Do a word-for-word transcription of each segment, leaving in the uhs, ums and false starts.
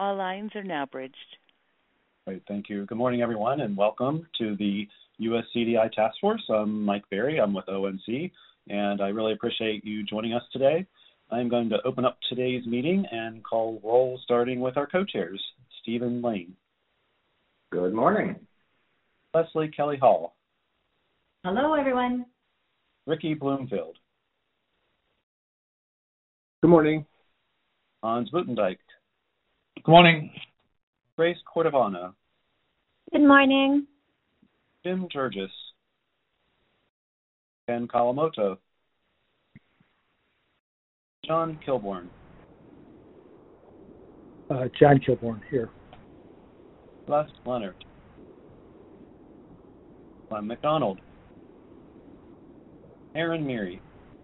All lines are now bridged. Great, thank you. Good morning, everyone, and welcome to the U S C D I Task Force. I'm Mike Berry. I'm with O N C, and I really appreciate you joining us today. I'm going to open up today's meeting and call roll, starting with our co-chairs, Stephen Lane. Good morning. Leslie Kelly Hall. Hello, everyone. Ricky Bloomfield. Good morning. Hans Butendijk. Good morning. Grace Cordovano. Good morning. Jim Turgis. Ken Kawamoto. John Kilborn. Uh, John Kilborn here. Les Leonard. Glenn McDonald. Aaron Meary.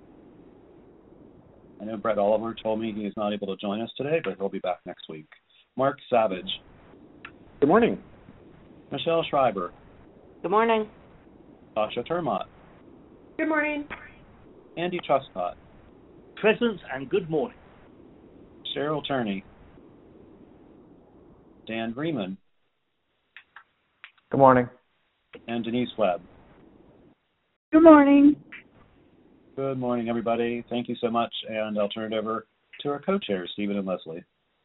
I know Brett Oliver told me he is not able to join us today, but he'll be back next week. Mark Savage. Good morning. Michelle Schreiber. Good morning. Sasha Termott. Good morning. Andy Truscott. Present and good morning. Cheryl Turney. Dan Freeman. Good morning. And Denise Webb. Good morning. Good morning, everybody. Thank you so much, and I'll turn it over to our co-chairs, Stephen and Leslie.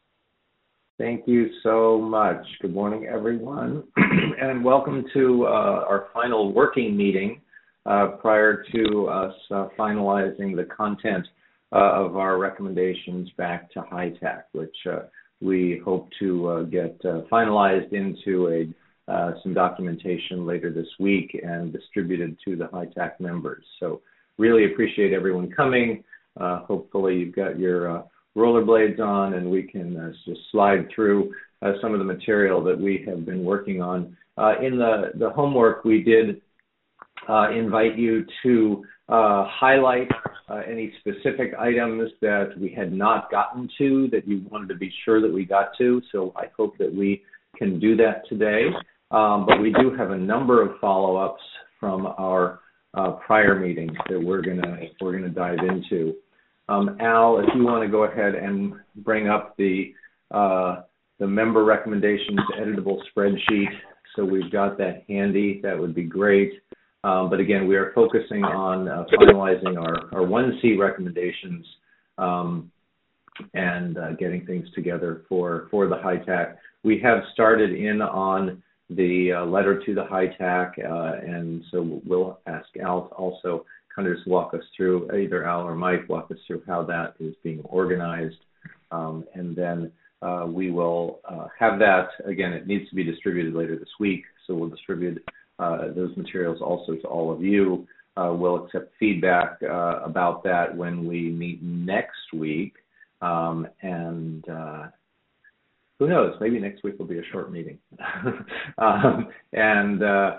Thank you so much. Good morning, everyone, and welcome to uh, our final working meeting uh, prior to us uh, finalizing the content uh, of our recommendations back to HITAC, which uh, we hope to uh, get uh, finalized into a uh, some documentation later this week and distributed to the HITAC members. So really appreciate everyone coming. Uh, hopefully you've got your uh, rollerblades on and we can uh, just slide through uh, some of the material that we have been working on. Uh, in the, the homework, we did uh, invite you to uh, highlight uh, any specific items that we had not gotten to that you wanted to be sure that we got to. So I hope that we can do that today. Um, but we do have a number of follow-ups from our Uh, prior meetings that we're gonna we're gonna dive into. Um, Al, if you want to go ahead and bring up the uh, the member recommendations editable spreadsheet, so we've got that handy, that would be great. Um, but again, we are focusing on uh, finalizing our our one C recommendations um, and uh, getting things together for for the HITAC. We have started in on the uh, letter to the HITAC, uh, and so we'll ask Al to also kind of just walk us through, either Al or Mike, walk us through how that is being organized, um, and then uh, we will uh, have that, again, it needs to be distributed later this week, so we'll distribute uh, those materials also to all of you. Uh, we'll accept feedback uh, about that when we meet next week, um, and uh, who knows, maybe next week will be a short meeting. um, and, uh,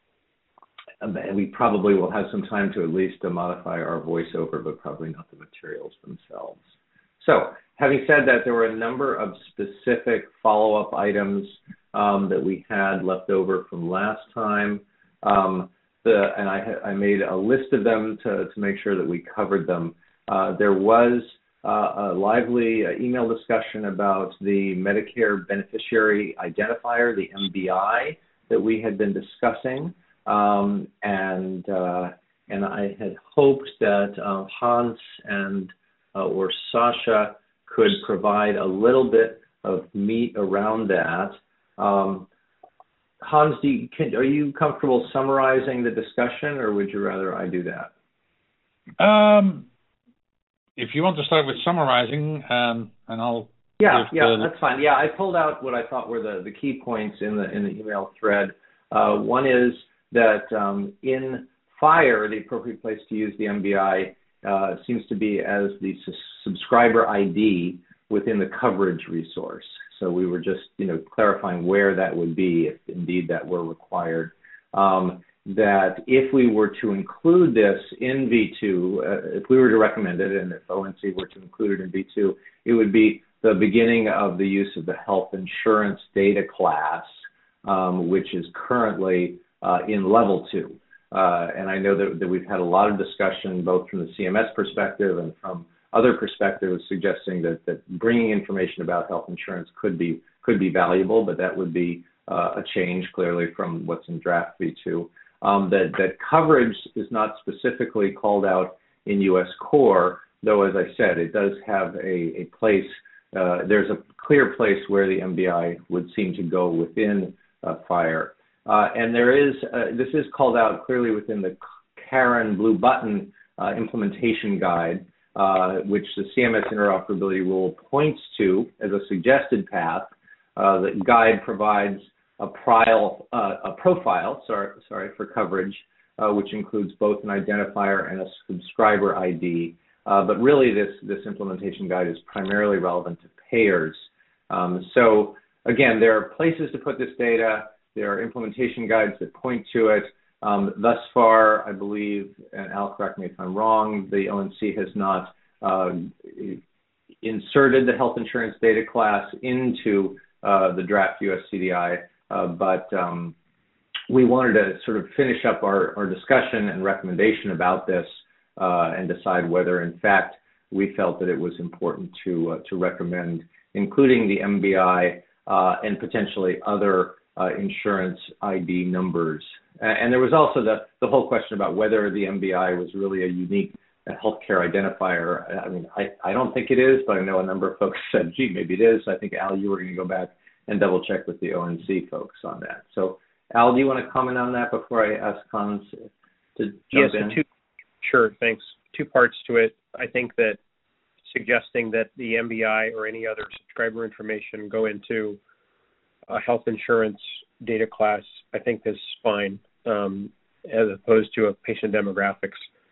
and we probably will have some time to at least uh, modify our voiceover, but probably not the materials themselves. So having said that, there were a number of specific follow-up items um, that we had left over from last time. Um, the, and I, I made a list of them to, to make sure that we covered them. Uh, there was Uh, a lively uh, email discussion about the Medicare beneficiary identifier, the M B I, that we had been discussing, um, and uh, and I had hoped that uh, Hans and uh, or Sasha could provide a little bit of meat around that. Um, Hans, do you, can, are you comfortable summarizing the discussion, or would you rather I do that? Um. If you want to start with summarizing, um, and I'll yeah, yeah, the, that's fine. Yeah, I pulled out what I thought were the, the key points in the in the email thread. Uh, one is that um, in FHIR, the appropriate place to use the M B I uh, seems to be as the su- subscriber I D within the coverage resource. So we were just, you know, clarifying where that would be if indeed that were required. Um, that if we were to include this in V two, uh, if we were to recommend it, and if O N C were to include it in V two, it would be the beginning of the use of the health insurance data class, um, which is currently uh, in level two. Uh, and I know that, that we've had a lot of discussion, both from the C M S perspective and from other perspectives suggesting that, that bringing information about health insurance could be could be valuable, but that would be uh, a change clearly from what's in draft V two. Um, that, that coverage is not specifically called out in U S Core, though, as I said, it does have a, a place, uh, there's a clear place where the M B I would seem to go within uh, FHIR. Uh, and there is, uh, this is called out clearly within the Karen Blue Button uh, implementation guide, uh, which the C M S interoperability rule points to as a suggested path. Uh, the guide provides a, prial, uh, a profile sorry, sorry, for coverage, uh, which includes both an identifier and a subscriber I D. Uh, but really, this, this implementation guide is primarily relevant to payers. Um, so again, there are places to put this data. There are implementation guides that point to it. Um, thus far, I believe, and Al, correct me if I'm wrong, the O N C has not uh, inserted the health insurance data class into uh, the draft U S C D I, uh, but um, we wanted to sort of finish up our, our discussion and recommendation about this uh, and decide whether, in fact, we felt that it was important to, uh, to recommend including the M B I uh, and potentially other uh, insurance I D numbers. And there was also the, the whole question about whether the M B I was really a unique healthcare identifier. I mean, I, I don't think it is, but I know a number of folks said, gee, maybe it is. I think, Al, you were going to go back and double check with the O N C folks on that. So, Al, do you want to comment on that before I ask Hans to jump yes, in? Two, sure, thanks. Two parts to it. I think that suggesting that the M B I or any other subscriber information go into a health insurance data class, I think this is fine, um, as opposed to a patient demographics.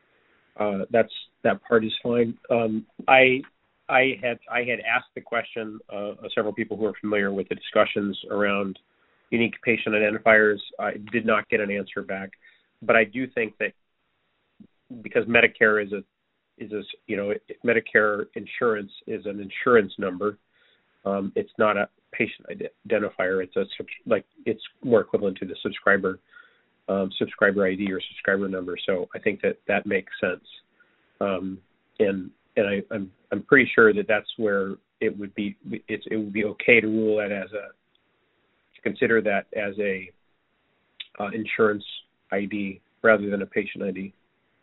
Uh, that's that part is fine. Um, I I had I had asked the question uh, of several people who are familiar with the discussions around unique patient identifiers. I did not get an answer back, but I do think that because Medicare is a is a you know Medicare insurance is an insurance number. Um, it's not a patient identifier. It's a like it's more equivalent to the subscriber um, subscriber I D or subscriber number. So I think that that makes sense, um, and and I, I'm I'm pretty sure that that's where it would be. It's it would be okay to rule that as a to consider that as a uh, insurance I D rather than a patient I D.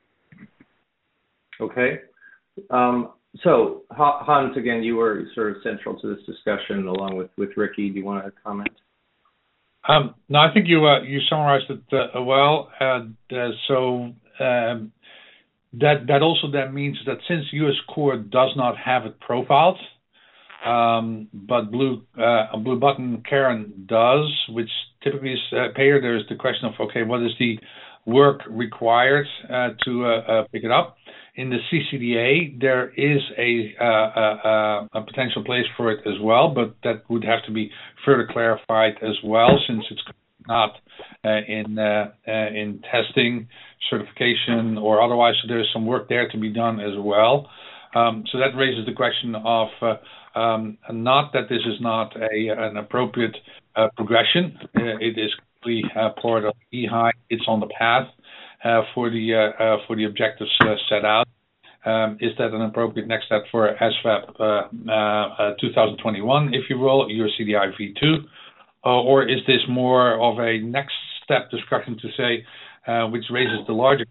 Okay. Um, so, Hans, again, you were sort of central to this discussion along with, with Ricky. Do you want to comment? Um, no, I think you uh, you summarized it uh, well. And uh, so um, that that also then means that since U S Core does not have it profiled, um, but Blue uh, Blue Button Karen does, which typically is uh, payer. There is the question of okay, what is the work required uh, to uh, uh, pick it up? In the C C D A, there is a, uh, uh, a potential place for it as well, but that would have to be further clarified as well, since it's not uh, in uh, uh, in testing, certification, or otherwise. So there's some work there to be done as well. Um, so that raises the question of uh, um, not that this is not a an appropriate uh, progression. Uh, it is completely uh, part of E H I. It's on the path. Uh, for the uh, uh, for the objectives uh, set out. Um, is that an appropriate next step for S V A P uh, uh, twenty twenty-one, if you will, your C D I V two, uh, or is this more of a next step discussion to say, uh, which raises the larger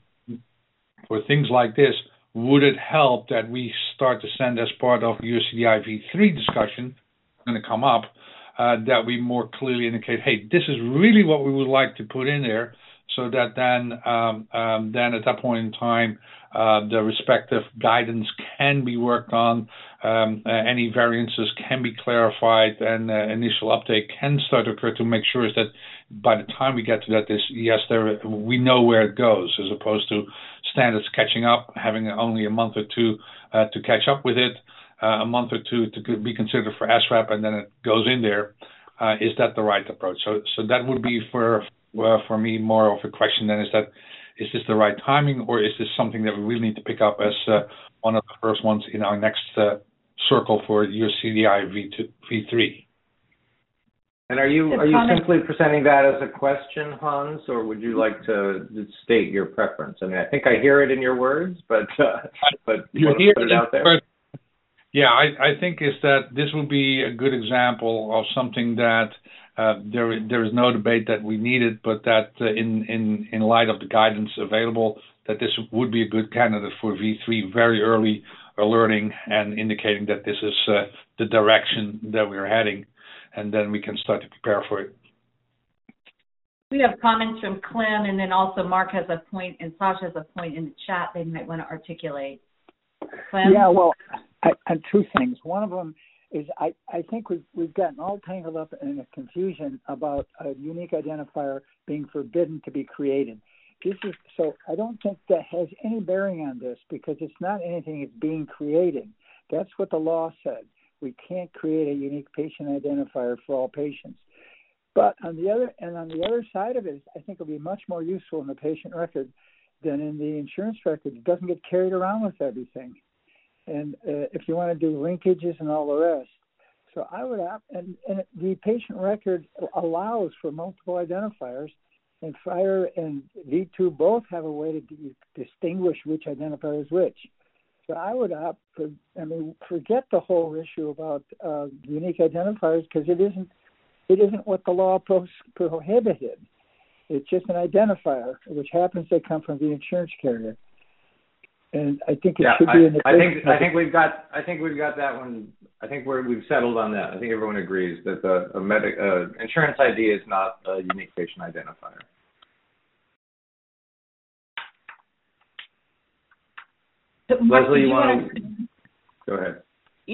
for things like this? Would it help that we start to send as part of your C D I V three discussion going to come up uh, that we more clearly indicate, hey, this is really what we would like to put in there. So that then, um, um, then at that point in time, uh, the respective guidance can be worked on, um, uh, any variances can be clarified, and uh, initial uptake can start to occur to make sure that by the time we get to that, is yes, there we know where it goes, as opposed to standards catching up, having only a month or two uh, to catch up with it, uh, a month or two to be considered for S V A P, and then it goes in there. Uh, is that the right approach? So, so that would be for. Well, for me, more of a question then is that, is this the right timing, or is this something that we really need to pick up as uh, one of the first ones in our next uh, circle for your C D I V three? And are you are you simply presenting that as a question, Hans, or would you like to state your preference? I mean, I think I hear it in your words, but uh, but you hear put it it out there. Yeah, I, I think is that this would be a good example of something that uh, there there is no debate that we need it, but that uh, in, in, in light of the guidance available, that this would be a good candidate for V three, very early alerting and indicating that this is uh, the direction that we're heading, and then we can start to prepare for it. We have comments from Clem, and then also Mark has a point, and Sasha has a point in the chat they might want to articulate. Clem? Yeah, well, I, I, two things. One of them is I, I think we've, we've gotten all tangled up in a confusion about a unique identifier being forbidden to be created. This is so I don't think that has any bearing on this because it's not anything that's being created. That's what the law said. We can't create a unique patient identifier for all patients. But on the other and on the other side of it, I think it'll be much more useful in the patient record than in the insurance record. It doesn't get carried around with everything. And uh, if you want to do linkages and all the rest. So I would, and, and the patient record allows for multiple identifiers, and FHIR and V two both have a way to d- distinguish which identifier is which. So I would opt for, I mean, forget the whole issue about uh, unique identifiers because it isn't, it isn't what the law pro- prohibited. It's just an identifier, which happens to come from the insurance carrier. And I think it yeah, should I, be in the. I think I think we've got I think we've got that one. I think we're we've settled on that. I think everyone agrees that the a medic, uh, insurance I D is not a unique patient identifier. So Mark, Leslie, you, you want to to go ahead?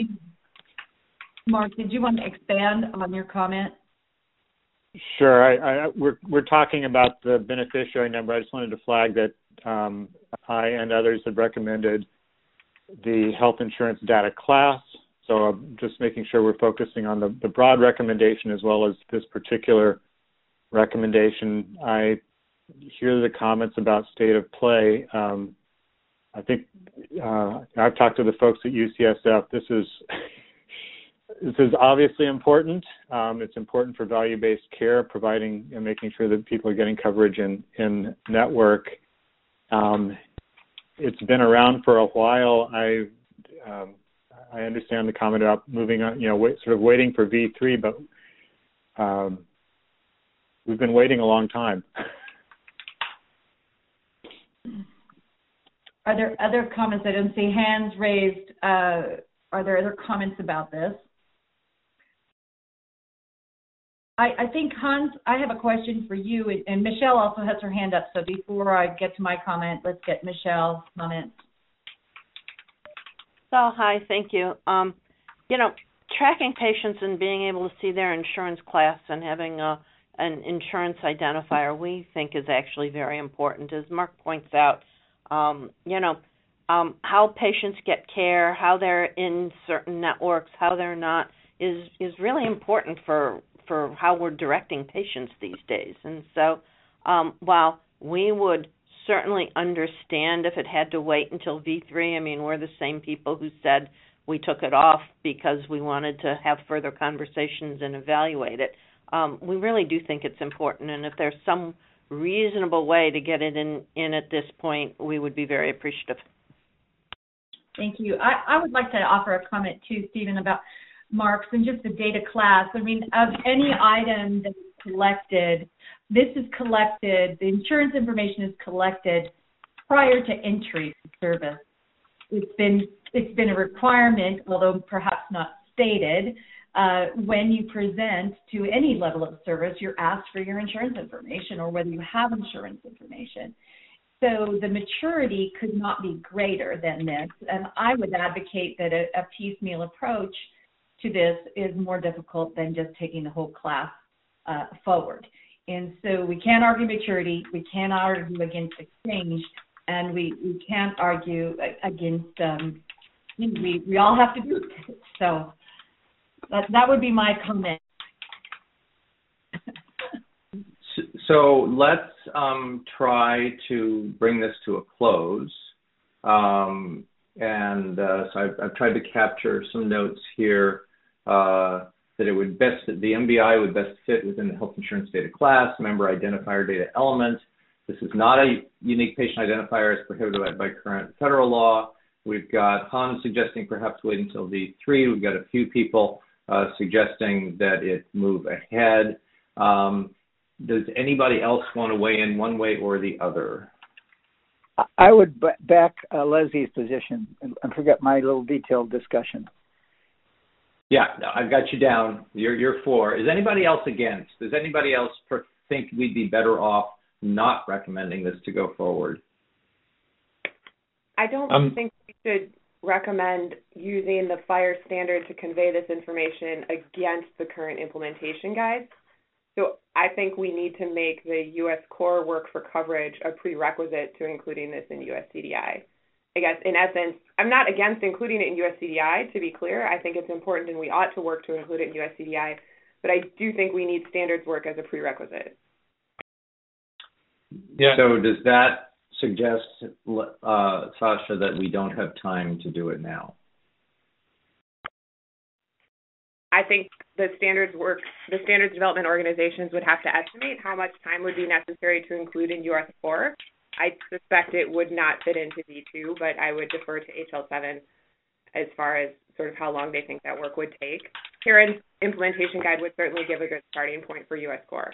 Mark, did you want to expand on your comment? Sure. I, I, we're we're talking about the beneficiary number. I just wanted to flag that um, I and others had recommended the health insurance data class. So I'm just making sure we're focusing on the, the broad recommendation as well as this particular recommendation. I hear the comments about state of play. Um, I think uh, I've talked to the folks at U C S F. This is This is obviously important. Um, it's important for value-based care, providing and making sure that people are getting coverage in, in network. Um, it's been around for a while. I um, I understand the comment about moving on, you know, wait, sort of waiting for V three, but um, we've been waiting a long time. Are there other comments? I don't see hands raised. Uh, are there other comments about this? I, I think, Hans, I have a question for you, and, and Michelle also has her hand up, so before I get to my comment, let's get Michelle's comment. So, hi, thank you. Um, you know, tracking patients and being able to see their insurance class and having a, an insurance identifier we think is actually very important. As Mark points out, um, you know, um, how patients get care, how they're in certain networks, how they're not, is is really important for for how we're directing patients these days. And so um, while we would certainly understand if it had to wait until V three, I mean, we're the same people who said we took it off because we wanted to have further conversations and evaluate it. Um, we really do think it's important, and if there's some reasonable way to get it in, in at this point, we would be very appreciative. Thank you. I, I would like to offer a comment too, Stephen, about Marks and just the data class. I mean, of any item that is collected, this is collected, the insurance information is collected prior to entry to service. It's been it's been a requirement, although perhaps not stated, uh, when you present to any level of service, you're asked for your insurance information or whether you have insurance information. So the maturity could not be greater than this, and I would advocate that a, a piecemeal approach to this is more difficult than just taking the whole class uh, forward. And so we can't argue maturity, we can't argue against exchange, and we, we can't argue against, um, we, we all have to do it. So that, that would be my comment. So let's um, try to bring this to a close. Um, and uh, so I've, I've tried to capture some notes here. Uh, that it would best, the M B I would best fit within the health insurance data class, member identifier data element. This is not a unique patient identifier as prohibited by, by current federal law. We've got Hans suggesting perhaps wait until V three. We've got a few people uh, suggesting that it move ahead. Um, does anybody else want to weigh in one way or the other? I would back uh, Leslie's position and, and forget my little detailed discussion. Yeah, I've got you down. You're, you're for. Is anybody else against? Does anybody else think we'd be better off not recommending this to go forward? I don't um, think we should recommend using the FHIR standard to convey this information against the current implementation guides. So I think we need to make the U S core work for coverage a prerequisite to including this in U S C D I. I guess, in essence, I'm not against including it in U S C D I, to be clear. I think it's important and we ought to work to include it in U S C D I, but I do think we need standards work as a prerequisite. Yeah. So does that suggest, uh, Sasha, that we don't have time to do it now? I think the standards work, the standards development organizations would have to estimate how much time would be necessary to include in U S core. I suspect it would not fit into V two, but I would defer to H L seven as far as sort of how long they think that work would take. Karen's implementation guide would certainly give a good starting point for U S core.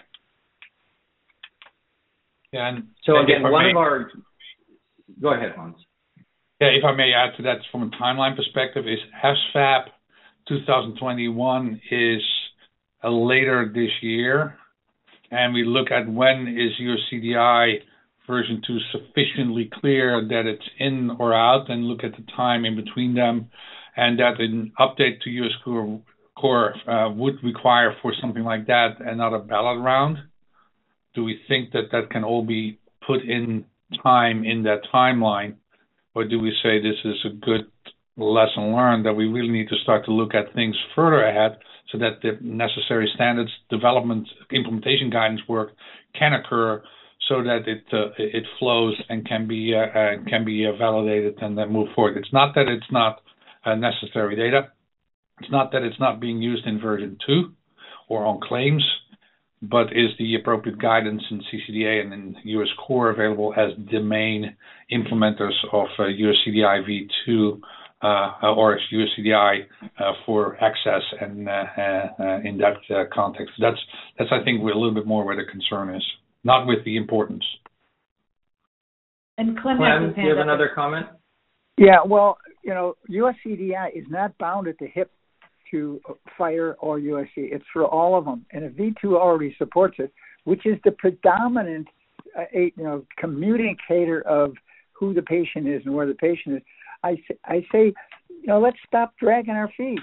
Yeah, and so again, one may, of our, go ahead, Hans. Yeah, if I may add to that from a timeline perspective, is H F A P twenty twenty-one is uh, later this year, and we look at when is U S C D I version two sufficiently clear that it's in or out, and look at the time in between them, and that an update to U S core, core uh, would require for something like that another ballot round. Do we think that that can all be put in time in that timeline, or do we say this is a good lesson learned that we really need to start to look at things further ahead so that the necessary standards development implementation guidance work can occur so that it uh, it flows and can be uh, uh, can be uh, validated and then move forward. It's not that it's not uh, necessary data. It's not that it's not being used in version two or on claims, but is the appropriate guidance in C C D A and in U S core available as the main implementers of uh, U S C D I V two uh, or U S C D I uh, for access and uh, uh, in that uh, context? That's that's I think a little bit more where the concern is, not with the importance. And Clem, Clem, do you have another comment? Yeah, well, you know, U S C D I is not bound at the hip to FHIR or U S C. It's for all of them. And if V two already supports it, which is the predominant uh, you know, communicator of who the patient is and where the patient is, I say, I say, you know, let's stop dragging our feet.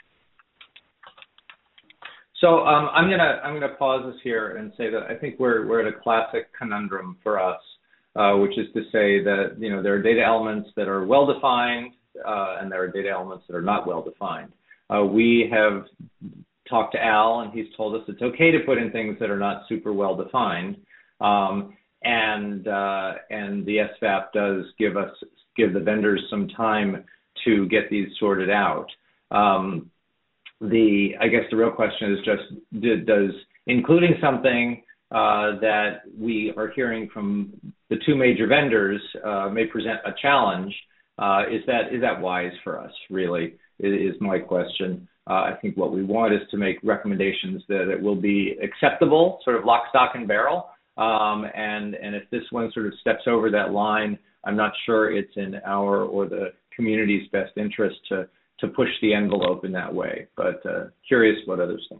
So um, I'm gonna I'm gonna pause us here and say that I think we're we're at a classic conundrum for us, uh, which is to say that you know there are data elements that are well defined uh, and there are data elements that are not well defined. Uh, we have talked to Al and he's told us it's okay to put in things that are not super well defined, um, and uh, and the S V A P does give us give the vendors some time to get these sorted out. Um, The, I guess the real question is just, did, does including something uh, that we are hearing from the two major vendors uh, may present a challenge, uh, is that is that wise for us, really, is my question. Uh, I think what we want is to make recommendations that it will be acceptable, sort of lock, stock, and barrel, um, and, and if this one sort of steps over that line, I'm not sure it's in our or the community's best interest to to push the envelope in that way, but uh, curious what others think.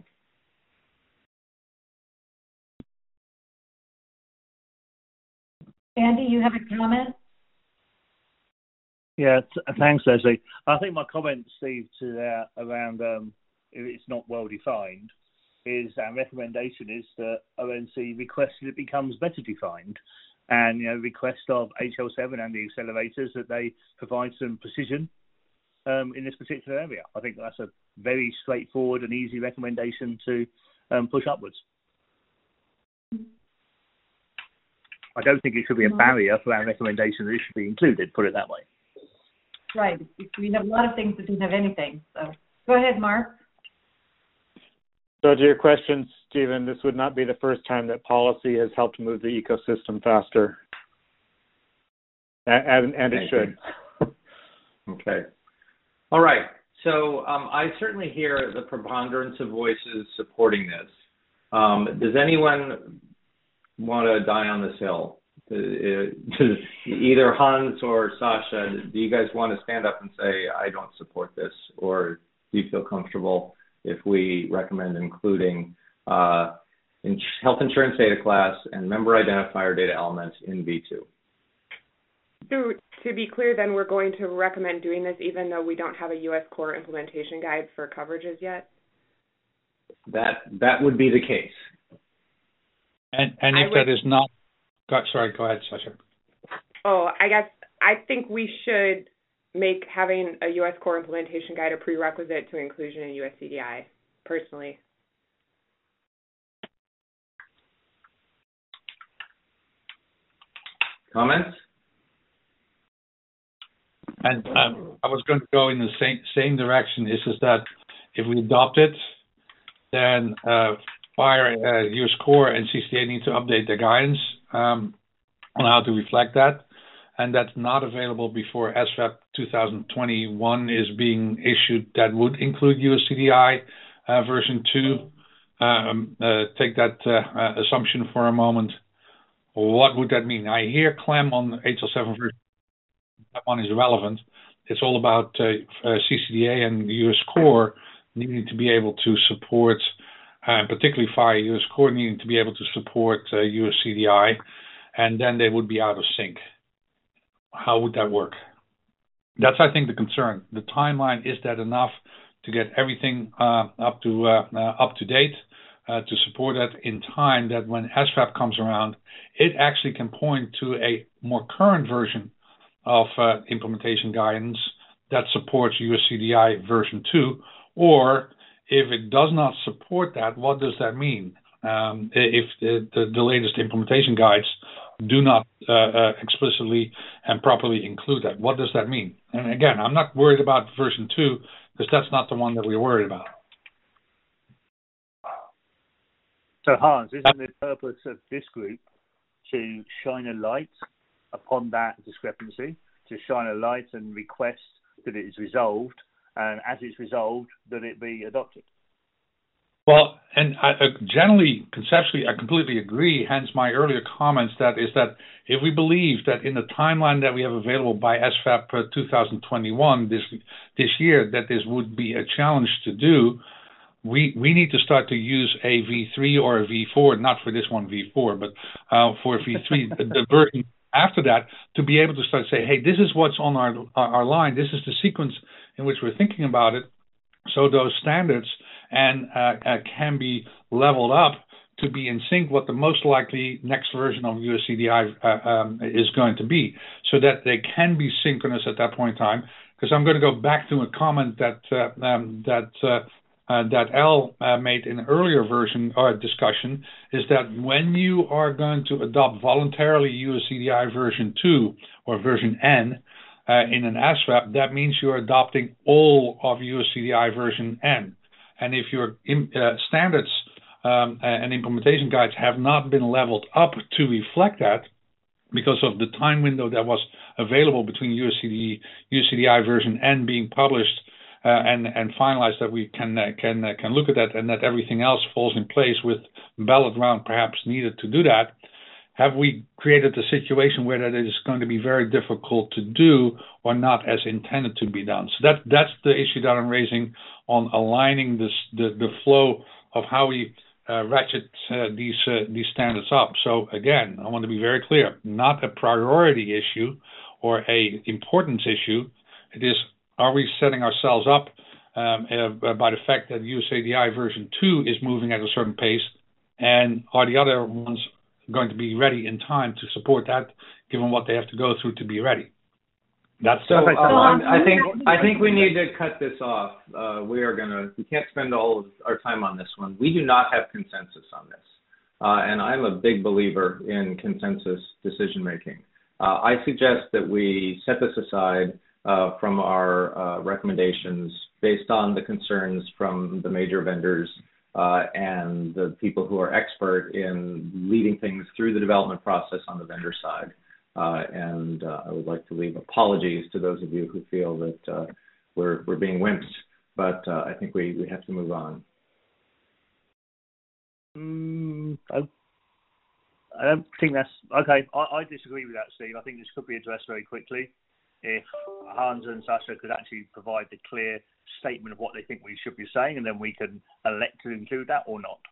Andy, you have a comment? Yeah, thanks, Leslie. I think my comment, Steve, to that around um, if it's not well defined, is our recommendation is that O N C requests that it becomes better defined, and you know request of H L seven and the accelerators that they provide some precision Um, in this particular area. I think that's a very straightforward and easy recommendation to um, push upwards. I don't think it should be a barrier for our recommendation that it should be included, put it that way. Right. We have a lot of things that don't have anything. So go ahead, Mark. So to your question, Stephen, this would not be the first time that policy has helped move the ecosystem faster. And, and it should. Okay. All right. So um, I certainly hear the preponderance of voices supporting this. Um, does anyone want to die on this hill? Either Hans or Sasha, do you guys want to stand up and say, I don't support this? Or do you feel comfortable if we recommend including uh, in health insurance data class and member identifier data elements in V two? So to be clear, then we're going to recommend doing this even though we don't have a U S Core implementation guide for coverages yet? That that would be the case. And and if would, that is not, go, sorry, go ahead, Sasha. Oh, I guess I think we should make having a U S Core implementation guide a prerequisite to inclusion in U S C D I, personally. Comments? And um, I was going to go in the same same direction. Is is that if we adopt it, then uh, Fire, uh, U S Core, and C C D A need to update their guidance um, on how to reflect that, and that's not available before S V A P twenty twenty-one is being issued. That would include U S C D I uh, version two. Um, uh, take that uh, uh, assumption for a moment. What would that mean? I hear Clem on H L seven version. That one is relevant. It's all about uh, uh, C C D A and the U S Core needing to be able to support, uh, particularly Fire U S Core needing to be able to support uh, U S C D I, and then they would be out of sync. How would that work? That's, I think, the concern. The timeline, is that enough to get everything uh, up to uh, uh, up to date uh, to support that in time that when S V A P comes around, it actually can point to a more current version of uh, implementation guidance that supports U S C D I version two, or if it does not support that, what does that mean? Um, if the, the, the latest implementation guides do not uh, uh, explicitly and properly include that, what does that mean? And again, I'm not worried about version two because that's not the one that we're worried about. So Hans, isn't the purpose of this group to shine a light upon that discrepancy, to shine a light and request that it is resolved, and as it's resolved, that it be adopted? Well, and I, uh, generally, conceptually, I completely agree, hence my earlier comments, that is that if we believe that in the timeline that we have available by S V A P twenty twenty-one, this this year, that this would be a challenge to do, we we need to start to use a V three or a V four, not for this one V four, but uh, for V three, the, the version after that, to be able to start to say, hey, this is what's on our, our our line, this is the sequence in which we're thinking about it, so those standards and uh, uh, can be leveled up to be in sync what the most likely next version of U S C D I uh, um, is going to be, so that they can be synchronous at that point in time. Because I'm going to go back to a comment that uh, um, that uh, uh, that Al uh, made in an earlier version or discussion, is that when you are going to adopt voluntarily U S C D I version two or version N uh, in an S V A P, that means you're adopting all of U S C D I version N. And if your in, uh, standards um, and implementation guides have not been leveled up to reflect that, because of the time window that was available between U S C D, U S C D I version N being published uh, and and finalized, that we can uh, can uh, can look at that, and that everything else falls in place with ballot round perhaps needed to do that, have we created a situation where that is going to be very difficult to do or not as intended to be done? So that that's the issue that I'm raising on aligning this the, the flow of how we uh, ratchet uh, these uh, these standards up. So again, I want to be very clear: not a priority issue or a importance issue. It is, are we setting ourselves up um, uh, by the fact that U S A D I version two is moving at a certain pace, and are the other ones going to be ready in time to support that, given what they have to go through to be ready? That's so. Um, I think I think we need to cut this off. Uh, we are gonna. We can't spend all of our time on this one. We do not have consensus on this, uh, and I'm a big believer in consensus decision making. Uh, I suggest that we set this aside uh, from our uh, recommendations based on the concerns from the major vendors uh, and the people who are expert in leading things through the development process on the vendor side. uh, and uh, I would like to leave apologies to those of you who feel that uh, we're we're being wimps, but uh, I think we, we have to move on. Mm, I, I don't think that's okay. I, I disagree with that, Steve. I think this could be addressed very quickly if Hans and Sasha could actually provide the clear statement of what they think we should be saying, and then we can elect to include that or not.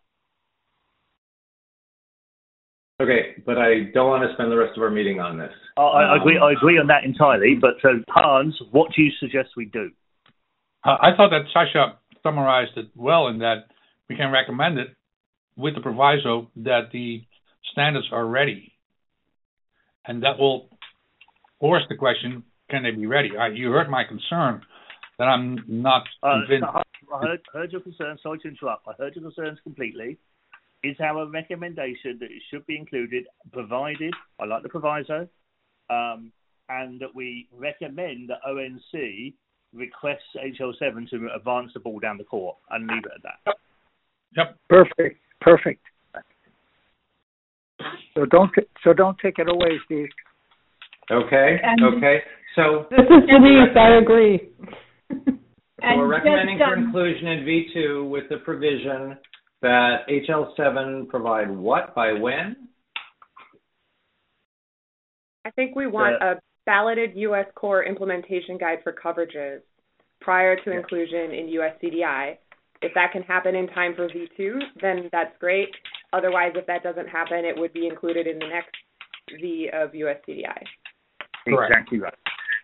Okay, but I don't want to spend the rest of our meeting on this. I, I um, agree. I agree on that entirely. But uh, Hans, what do you suggest we do? Uh, I thought that Sasha summarized it well in that we can recommend it with the proviso that the standards are ready, and that will force the question: can they be ready? I, you heard my concern that I'm not convinced. Uh, I heard, heard your concerns. Sorry to interrupt. I heard your concerns completely. Is our recommendation that it should be included, provided, I like the proviso, um, and that we recommend that O N C requests H L seven to advance the ball down the court, and leave it at that. Yep. Yep. Perfect. Perfect. So don't so don't take it away, Steve. Okay. And okay. So this is Denise. I agree. So we're recommending just, for um, inclusion in V two with the provision that H L seven provide what by when? I think we want Uh, a balloted U S Core implementation guide for coverages prior to Yeah. inclusion in U S C D I. If that can happen in time for V two, then that's great. Otherwise, if that doesn't happen, it would be included in the next V of U S C D I. Correct. Exactly right.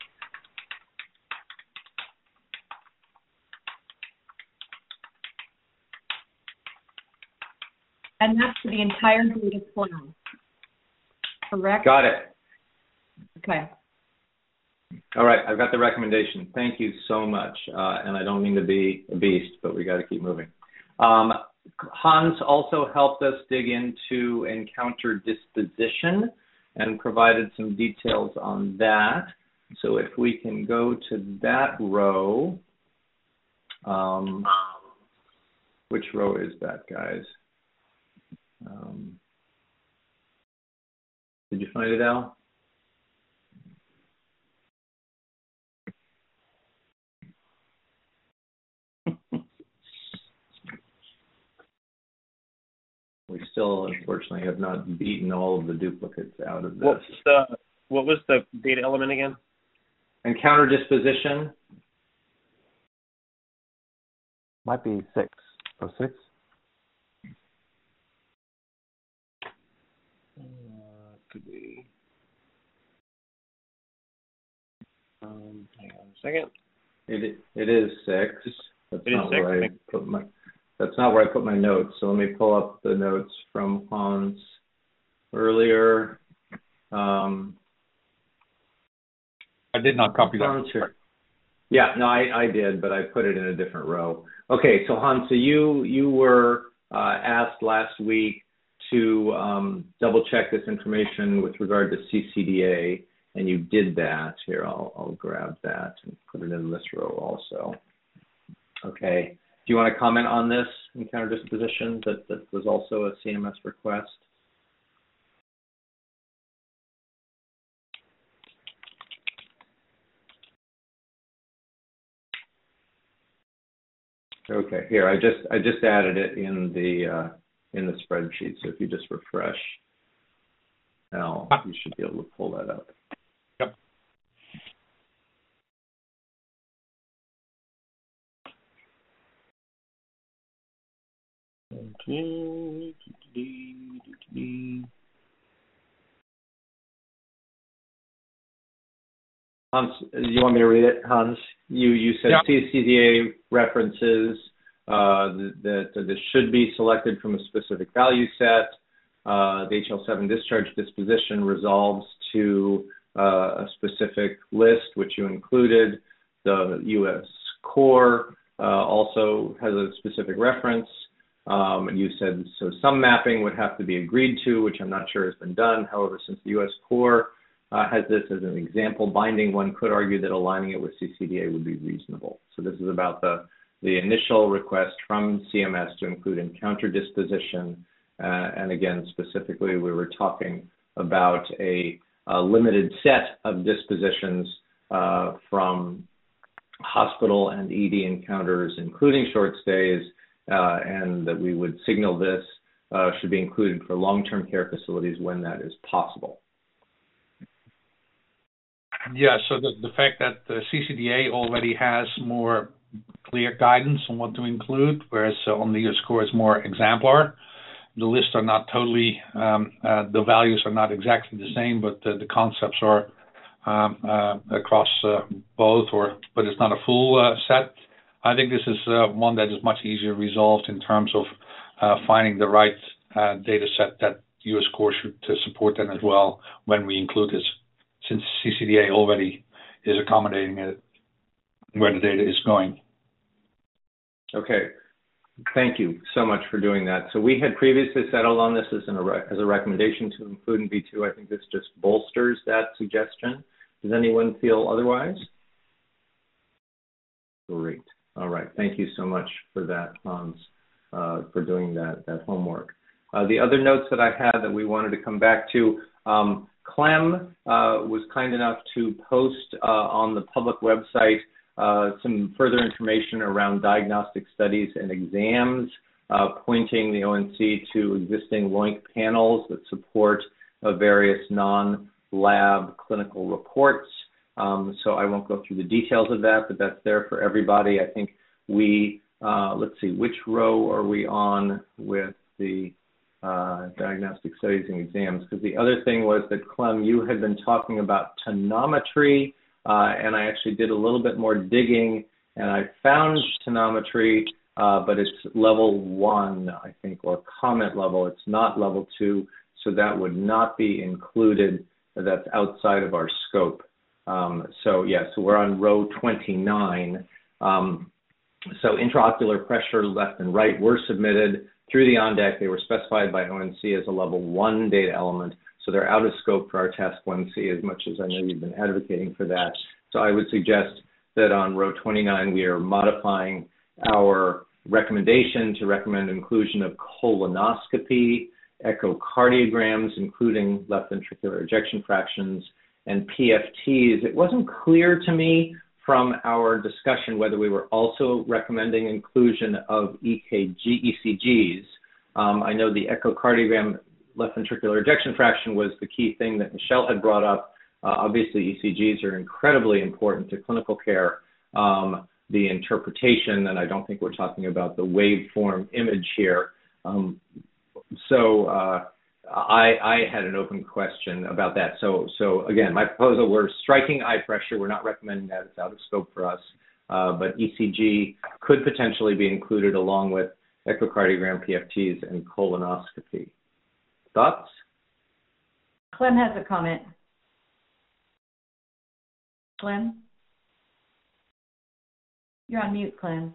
And that's for the entire data plan. Correct? Got it. Okay. All right, I've got the recommendation. Thank you so much. Uh, and I don't mean to be a beast, but we got to keep moving. Um, Hans also helped us dig into encounter disposition and provided some details on that. So if we can go to that row, um, which row is that, guys? Um, did you find it, Al? We still, unfortunately, have not beaten all of the duplicates out of this. What's the, what was the data element again? Encounter disposition. Might be six. Oh, six? Uh, could be. Um, hang on a second. It it is six. That's It is not six. where I put my. That's not where I put my notes. So let me pull up the notes from Hans earlier. Um, I did not copy that. Hans here. Yeah, no, I, I did, but I put it in a different row. Okay, so Hans, so you you were uh, asked last week to um, double check this information with regard to C C D A, and you did that. Here, I'll I'll grab that and put it in this row also. Okay. Do you want to comment on this encounter disposition that, that was also a C M S request? Okay, here I just I just added it in the uh, in the spreadsheet. So if you just refresh, now you should be able to pull that up. Yep. Hans, you want me to read it, Hans? You you said Yeah. C C D A references uh, that, that this should be selected from a specific value set. Uh, the H L seven discharge disposition resolves to uh, a specific list, which you included. The U S Core uh, also has a specific reference. Um, and you said so some mapping would have to be agreed to, which I'm not sure has been done. However, since the U S Core uh, has this as an example binding, one could argue that aligning it with C C D A would be reasonable. So this is about the, the initial request from C M S to include encounter disposition. Uh, and again, specifically, we were talking about a a limited set of dispositions uh, from hospital and E D encounters, including short stays, uh, and that we would signal this uh, should be included for long-term care facilities when that is possible. Yeah, so the, the fact that the C C D A already has more clear guidance on what to include, whereas uh, on the U S core it's more exemplar. The lists are not totally, um, uh, the values are not exactly the same, but uh, the concepts are um, uh, across uh, both, or but it's not a full uh, set. I think this is uh, one that is much easier resolved in terms of uh, finding the right uh, data set that U S core should uh, support then as well when we include this, since C C D A already is accommodating it, where the data is going. Okay. Thank you so much for doing that. So we had previously settled on this as, an, as a recommendation to include in V two. I think this just bolsters that suggestion. Does anyone feel otherwise? Great. All right. Thank you so much for that, Hans, uh, for doing that, that homework. Uh, the other notes that I had that we wanted to come back to, um, Clem uh, was kind enough to post uh, on the public website Uh, some further information around diagnostic studies and exams, uh, pointing the O N C to existing LOINC panels that support uh, various non-lab clinical reports. Um, so I won't go through the details of that, but that's there for everybody. I think we, uh, let's see, which row are we on with the uh, diagnostic studies and exams? Because the other thing was that, Clem, you had been talking about tonometry. Uh, and I actually did a little bit more digging, and I found tonometry, uh, but it's level one, I think, or comment level. It's not level two, so that would not be included. That's outside of our scope. Um, so, yeah, so we're on row twenty-nine. Um, so intraocular pressure left and right were submitted through the O N D A C. They were specified by O N C as a level one data element. So they're out of scope for our task one C, as much as I know you've been advocating for that. So I would suggest that on row twenty-nine, we are modifying our recommendation to recommend inclusion of colonoscopy, echocardiograms, including left ventricular ejection fractions, and P F Ts. It wasn't clear to me from our discussion whether we were also recommending inclusion of E K G, E C Gs. Um, I know the echocardiogram left ventricular ejection fraction was the key thing that Michelle had brought up. Uh, obviously, E C Gs are incredibly important to clinical care. Um, the interpretation, and I don't think we're talking about the waveform image here. Um, so uh, I, I had an open question about that. So, so again, my proposal, we're striking eye pressure. We're not recommending that. It's out of scope for us. Uh, but E C G could potentially be included along with echocardiogram, P F Ts, and colonoscopy. Thoughts? Clem has a comment. Clem? You're on mute, Clem.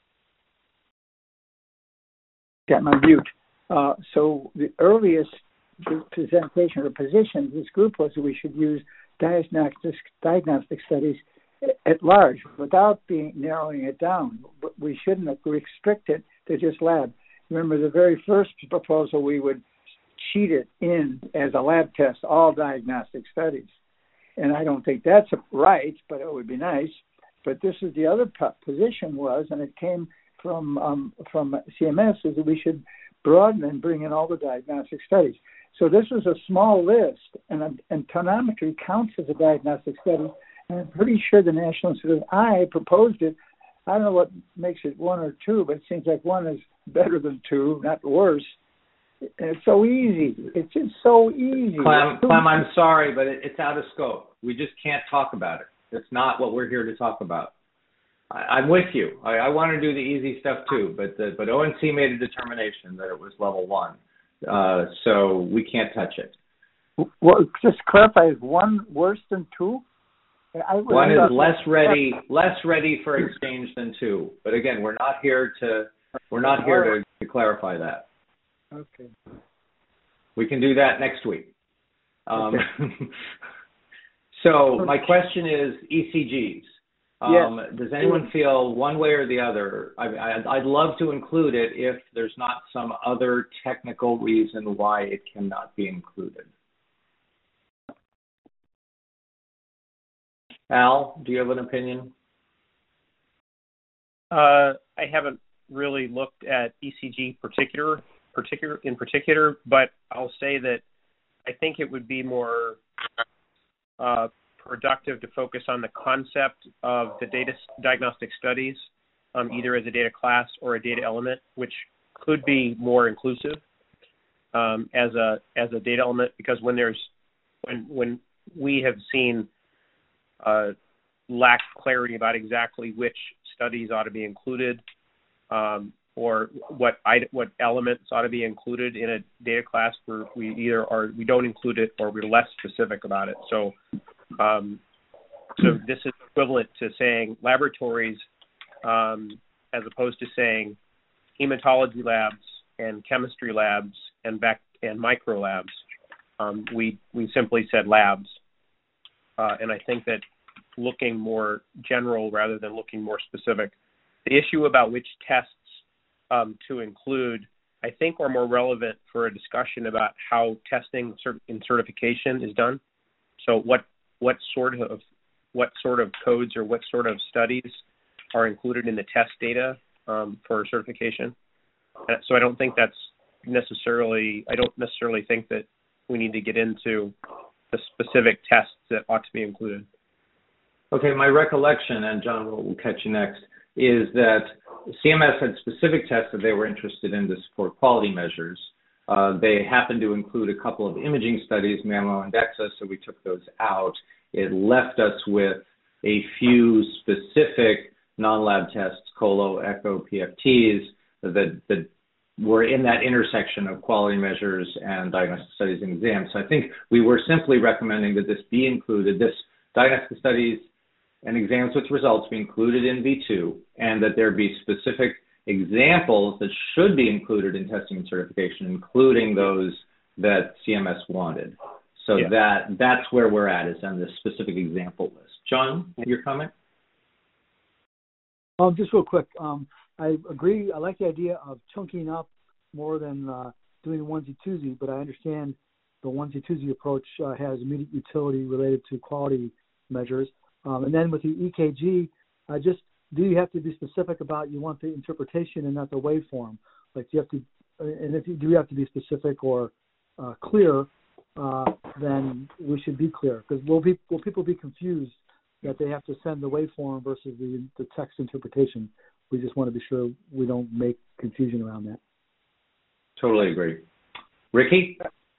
Got my mute. Uh, so the earliest presentation or position of this group was that we should use diagnostic, diagnostic studies at large without being narrowing it down. But we shouldn't restrict it to just lab. Remember, the very first proposal, we would cheat it in as a lab test, all diagnostic studies. And I don't think that's right, but it would be nice. But this is the other position was, and it came from um, from C M S, is that we should broaden and bring in all the diagnostic studies. So this is a small list, and, and tonometry counts as a diagnostic study. And I'm pretty sure the National Institute of Eye proposed it. I don't know what makes it one or two, but it seems like one is better than two, not worse. And it's so easy. It's just so easy. Clem, Clem, I'm sorry, but it, it's out of scope. We just can't talk about it. That's not what we're here to talk about. I, I'm with you. I, I want to do the easy stuff too, but the, but O N C made a determination that it was level one, uh, so we can't touch it. Well, just clarify: is one worse than two? I one is less ready, less ready for exchange than two. But again, we're not here to we're not here to, to clarify that. Okay. We can do that next week. Um, okay. So my question is E C Gs. Um, yes. Does anyone feel one way or the other? I, I, I'd love to include it if there's not some other technical reason why it cannot be included. Al, do you have an opinion? Uh, I haven't really looked at E C G particular, particular in particular, but I'll say that I think it would be more uh, productive to focus on the concept of the data diagnostic studies, um, either as a data class or a data element, which could be more inclusive um, as a as a data element. Because when there's when when we have seen uh, lack of clarity about exactly which studies ought to be included, um, or what what elements ought to be included in a data class, where we either are we don't include it or we're less specific about it. So, um, so this is equivalent to saying laboratories, um, as opposed to saying hematology labs and chemistry labs and back and micro labs. Um, we we simply said labs, uh, and I think that looking more general rather than looking more specific. The issue about which tests um, to include, I think, are more relevant for a discussion about how testing in certification is done. So, what what sort of what sort of codes or what sort of studies are included in the test data um, for certification? So, I don't think that's necessarily. I don't necessarily think that we need to get into the specific tests that ought to be included. Okay, my recollection, and John will will catch you next, is that C M S had specific tests that they were interested in to support quality measures. Uh, they happened to include a couple of imaging studies, Mammo and DEXA, so we took those out. It left us with a few specific non-lab tests, colo, echo, P F Ts, that, that were in that intersection of quality measures and diagnostic studies and exams. So I think we were simply recommending that this be included, this diagnostic studies and exams with results be included in V two, and that there be specific examples that should be included in testing and certification, including those that C M S wanted. So yeah. that that's where we're at, is on the specific example list. John, your comment? Um, just real quick, um, I agree. I like the idea of chunking up more than uh, doing the onesie-twosie, but I understand the onesie-twosie approach uh, has immediate utility related to quality measures. Um, and then with the E K G, uh, just do you have to be specific about you want the interpretation and not the waveform? Like you have to, and if you do have to be specific or uh, clear, uh, then we should be clear, because will, be, will people be confused that they have to send the waveform versus the, the text interpretation? We just want to be sure we don't make confusion around that. Totally agree. Ricky?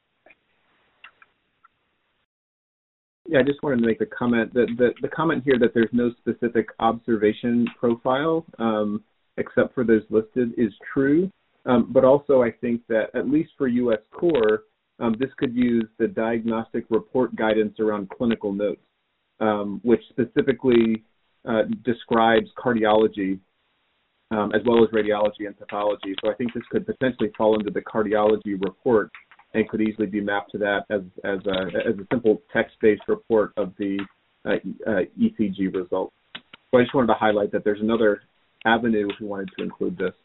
Yeah, I just wanted to make a comment that the, the comment here that there's no specific observation profile um, except for those listed is true. Um, but also I think that at least for U S Core, um, this could use the diagnostic report guidance around clinical notes, um, which specifically uh, describes cardiology um, as well as radiology and pathology. So I think this could potentially fall into the cardiology report and could easily be mapped to that as as a, as a simple text-based report of the uh, uh, E C G results. So I just wanted to highlight that there's another avenue if we wanted to include this.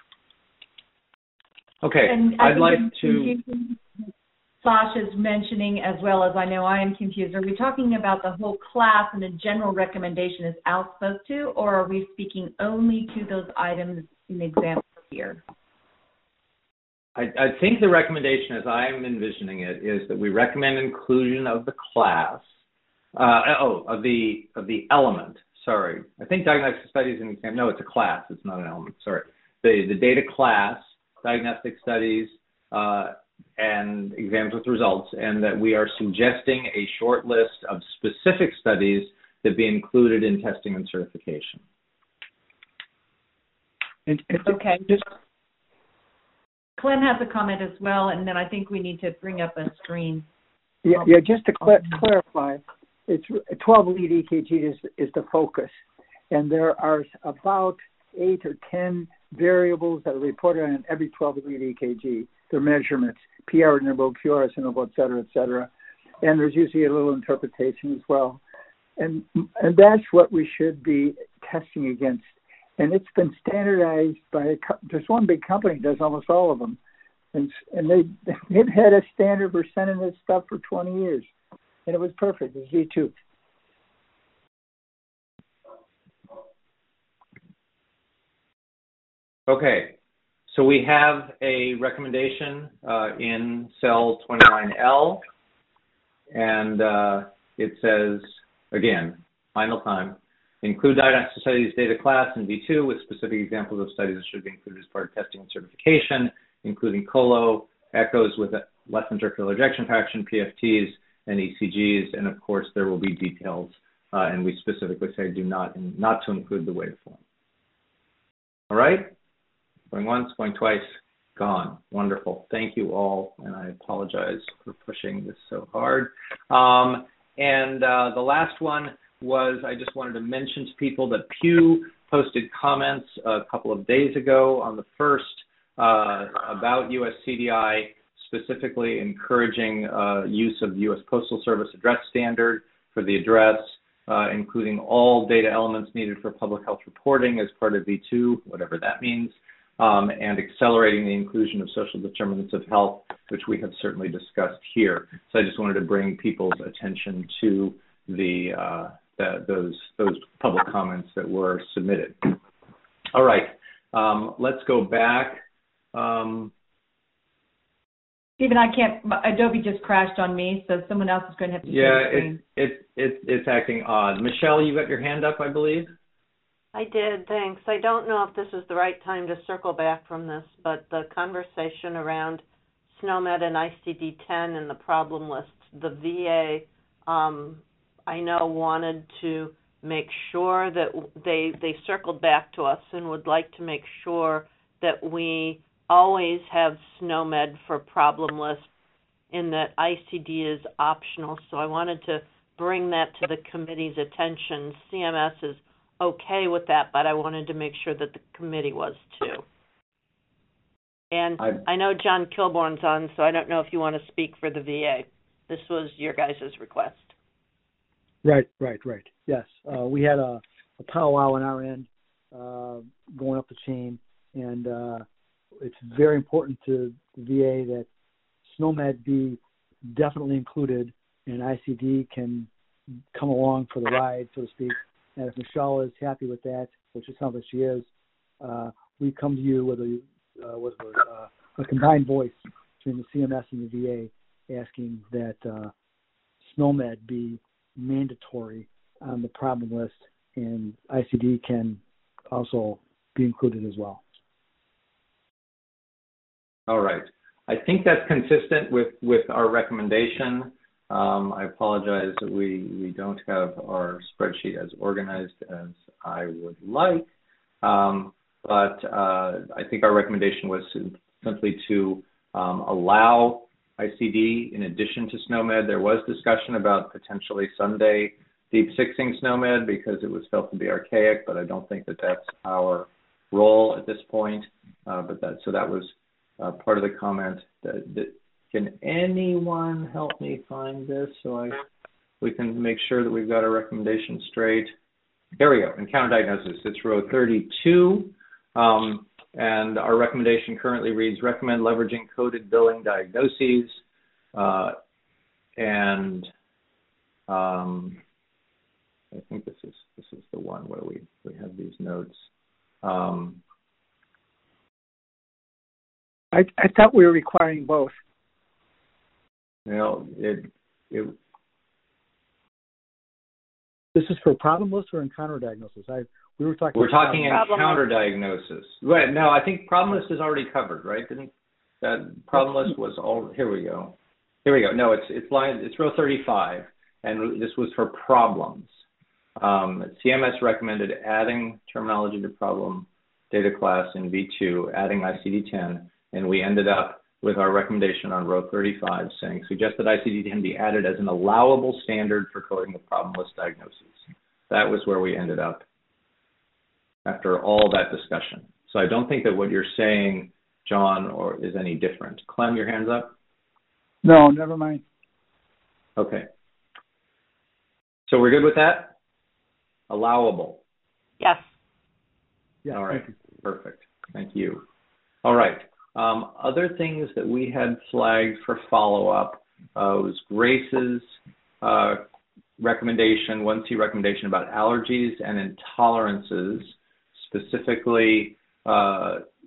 Okay, and I'd like to... Sasha's mentioning, as well as I know I am confused, are we talking about the whole class and a general recommendation is Al supposed to, or are we speaking only to those items in the example here? I, I think the recommendation, as I'm envisioning it, is that we recommend inclusion of the class, uh, oh, of the of the element. Sorry, I think diagnostic studies and exam. No, it's a class. It's not an element. Sorry, the the data class, diagnostic studies, uh, and exams with results, and that we are suggesting a short list of specific studies that be included in testing and certification. And, and okay. Just, Clint has a comment as well, and then I think we need to bring up a screen. Yeah, yeah. Just to cl- clarify, it's twelve lead E K G is is the focus, and there are about eight or ten variables that are reported on every twelve lead E K G. Their measurements, P R interval, Q R S interval, et cetera, et cetera, and there's usually a little interpretation as well, and and that's what we should be testing against. And it's been standardized by a, there's one big company that does almost all of them, and and they they've had a standard for sending this stuff for twenty years, and it was perfect. It was V two. Okay, so we have a recommendation uh, in cell twenty-nine L, and uh, it says, again, final time, include diagnostic studies data class in V two with specific examples of studies that should be included as part of testing and certification, including colo, echoes with left ventricular ejection fraction, P F Ts, and E C Gs, and of course there will be details, uh, and we specifically say do not, not to include the waveform. All right? Going once, going twice, gone. Wonderful. Thank you all, and I apologize for pushing this so hard. Um, and uh, the last one was I just wanted to mention to people that Pew posted comments a couple of days ago on the first uh, about U S C D I, specifically encouraging uh, use of the U S Postal Service address standard for the address, uh, including all data elements needed for public health reporting as part of V two, whatever that means. Um, and accelerating the inclusion of social determinants of health, which we have certainly discussed here. So I just wanted to bring people's attention to the, uh, the those those public comments that were submitted. All right, um, let's go back. Um, Stephen, I can't. Adobe just crashed on me, so someone else is going to have to. Yeah, it's it, it, it's acting odd. Michelle, you got your hand up, I believe. I did, thanks. I don't know if this is the right time to circle back from this, but the conversation around SNOMED and I C D ten and the problem lists, the V A, um, I know, wanted to make sure that they they circled back to us and would like to make sure that we always have SNOMED for problem lists, in that I C D is optional. So I wanted to bring that to the committee's attention. C M S is okay with that, but I wanted to make sure that the committee was too. And I, I know John Kilbourne's on, so I don't know if you want to speak for the V A. This was your guys' request. Right, right, right. Yes, uh, we had a, a powwow on our end uh, going up the chain, and uh, it's very important to the V A that SNOMED be definitely included, and I C D can come along for the ride, so to speak. And if Michelle is happy with that, which it sounds like she is, uh, we come to you with a uh, with a, uh, a combined voice between the C M S and the V A, asking that uh, SNOMED be mandatory on the problem list, and I C D can also be included as well. All right. I think that's consistent with, with our recommendation. Um, I apologize that we, we don't have our spreadsheet as organized as I would like, um, but uh, I think our recommendation was simply to um, allow I C D in addition to SNOMED. There was discussion about potentially someday deep sixing SNOMED because it was felt to be archaic, but I don't think that that's our role at this point. Uh, but that so that was uh, part of the comment. That, that Can anyone help me find this so I we can make sure that we've got our recommendation straight? There we go, encounter diagnosis. It's row thirty-two, um, and our recommendation currently reads, recommend leveraging coded billing diagnoses, uh, and um, I think this is this is the one where we, we have these notes. Um, I, I thought we were requiring both. You know, it, it. This is for problem list or encounter diagnosis? I we were talking. We're talking problem encounter diagnosis. Right. No, I think problem list is already covered, right? Didn't that problem list was all? Here we go. Here we go. No, it's it's line. It's row thirty-five, and this was for problems. Um, C M S recommended adding terminology to problem data class in V two, adding I C D ten, and we ended up with our recommendation on row thirty-five saying, suggest that I C D ten be added as an allowable standard for coding the problem list diagnosis. That was where we ended up after all that discussion. So I don't think that what you're saying, John, or is any different. Clem, your hand's up? No, never mind. Okay. So we're good with that? Allowable. Yes. Yeah. All right. Perfect. Thank you. All right. Um, other things that we had flagged for follow-up uh, was Grace's uh, recommendation, one C recommendation about allergies and intolerances, specifically uh,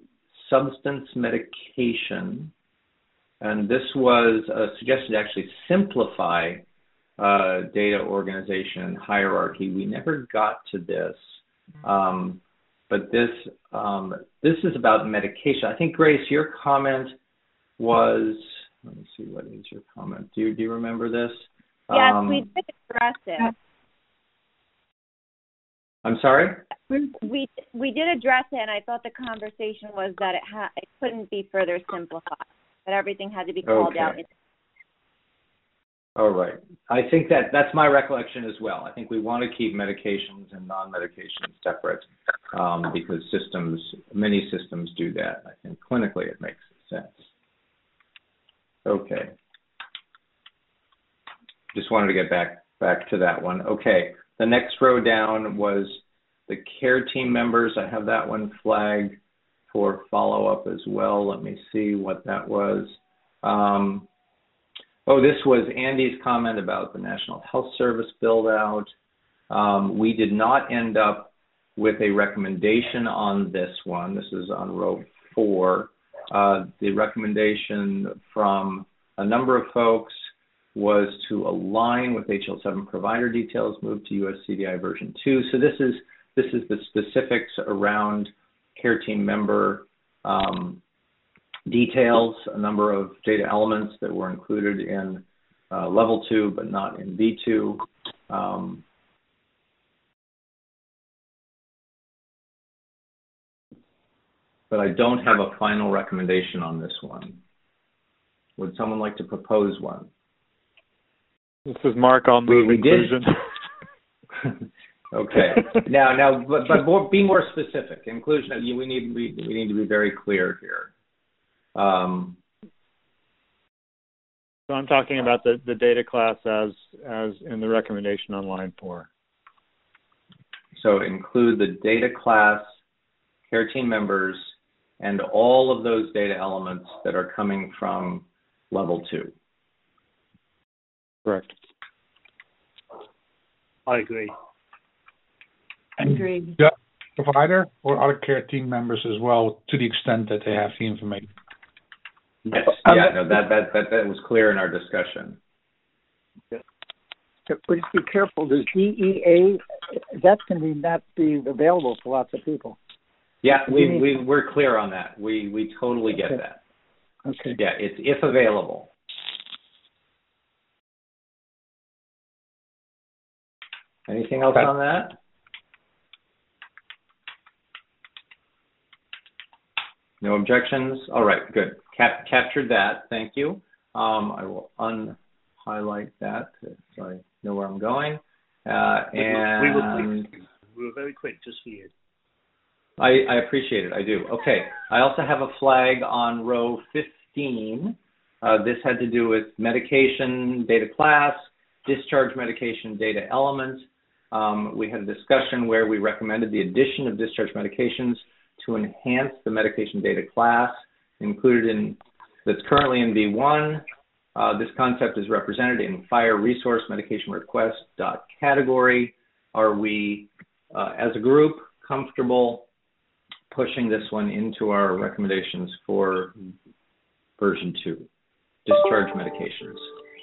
substance medication, and this was uh, suggested to actually simplify uh, data organization hierarchy. We never got to this, um, but this um, this is about medication. I think, Grace, your comment was, let me see, what is your comment? Do you, do you remember this? Yes, um, we did address it. I'm sorry? We we did address it, and I thought the conversation was that it ha- it couldn't be further simplified, that everything had to be called Okay. out. All right. I think that that's my recollection as well. I think we want to keep medications and non-medications separate um, because systems, many systems do that. I think clinically it makes sense. Okay. Just wanted to get back back to that one. Okay. The next row down was the care team members. I have that one flagged for follow-up as well. Let me see what that was. Um, oh, this was Andy's comment about the National Health Service build-out. Um, we did not end up with a recommendation on this one. This is on row four. Uh, the recommendation from a number of folks was to align with H L seven provider details, move to U S C D I version two. So this is this is the specifics around care team member um, details, a number of data elements that were included in uh, level two, but not in V two. Um, but I don't have a final recommendation on this one. Would someone like to propose one? This is Mark. I'll move we, we inclusion. Okay. Now, now, but, but more, be more specific. Inclusion. We need we, we need to be very clear here. Um, So I'm talking about the, the data class as as in the recommendation on line four. So include the data class, care team members, and all of those data elements that are coming from level two. Correct. I agree. And Agreed. the provider or other care team members as well, to the extent that they have the information. Yes. Yeah. No. That that that that was clear in our discussion. But just be careful. There's D E A. That's going to be not be available for lots of people. Yeah, we we we're clear on that. We we totally get okay. that. Okay. Yeah, it's if available. Anything else on that? No objections? All right, good. Cap captured that. Thank you. Um, I will unhighlight that so I know where I'm going. Uh, and we were, quick. we were very quick just for you. I, I appreciate it. I do. Okay. I also have a flag on row fifteen. Uh, this had to do with medication data class, discharge medication data element. Um, we had a discussion where we recommended the addition of discharge medications to enhance the medication data class included in that's currently in V one. Uh, this concept is represented in Fire Resource Medication Request dot category. Are we, uh, as a group, comfortable pushing this one into our recommendations for version two, discharge medications?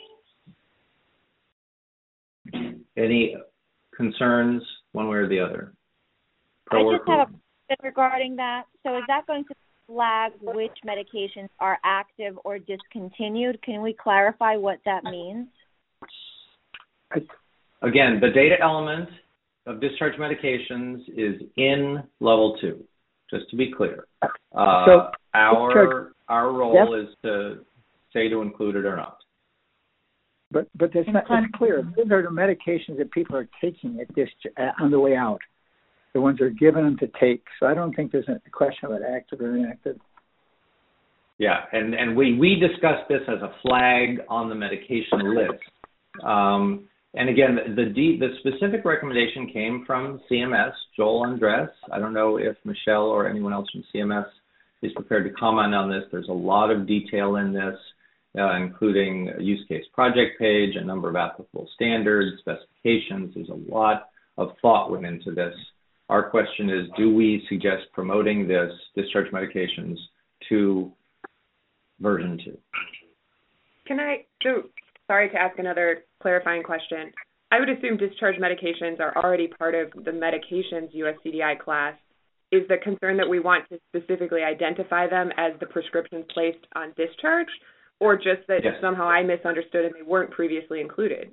Any concerns one way or the other? Pro I just have a question regarding that. So is that going to flag which medications are active or discontinued? Can we clarify what that means? Again, the data element of discharge medications is in level two, just to be clear. Uh, so, our our role yes. is to say to include it or not. But but it's not it's clear. These are the medications that people are taking at this uh, on the way out. The ones that are given them to take. So I don't think there's a question about active or inactive. Yeah, and, and we, we discussed this as a flag on the medication list. Um, and again, the, the the specific recommendation came from C M S, Joel Andres. I don't know if Michelle or anyone else from C M S is prepared to comment on this. There's a lot of detail in this, uh, including a use case project page, a number of applicable standards, specifications. There's a lot of thought went into this. Our question is, do we suggest promoting this discharge medications to version two. Can I, so sorry to ask another clarifying question. I would assume discharge medications are already part of the medications U S C D I class. Is the concern that we want to specifically identify them as the prescriptions placed on discharge, or just that yes. somehow I misunderstood and they weren't previously included?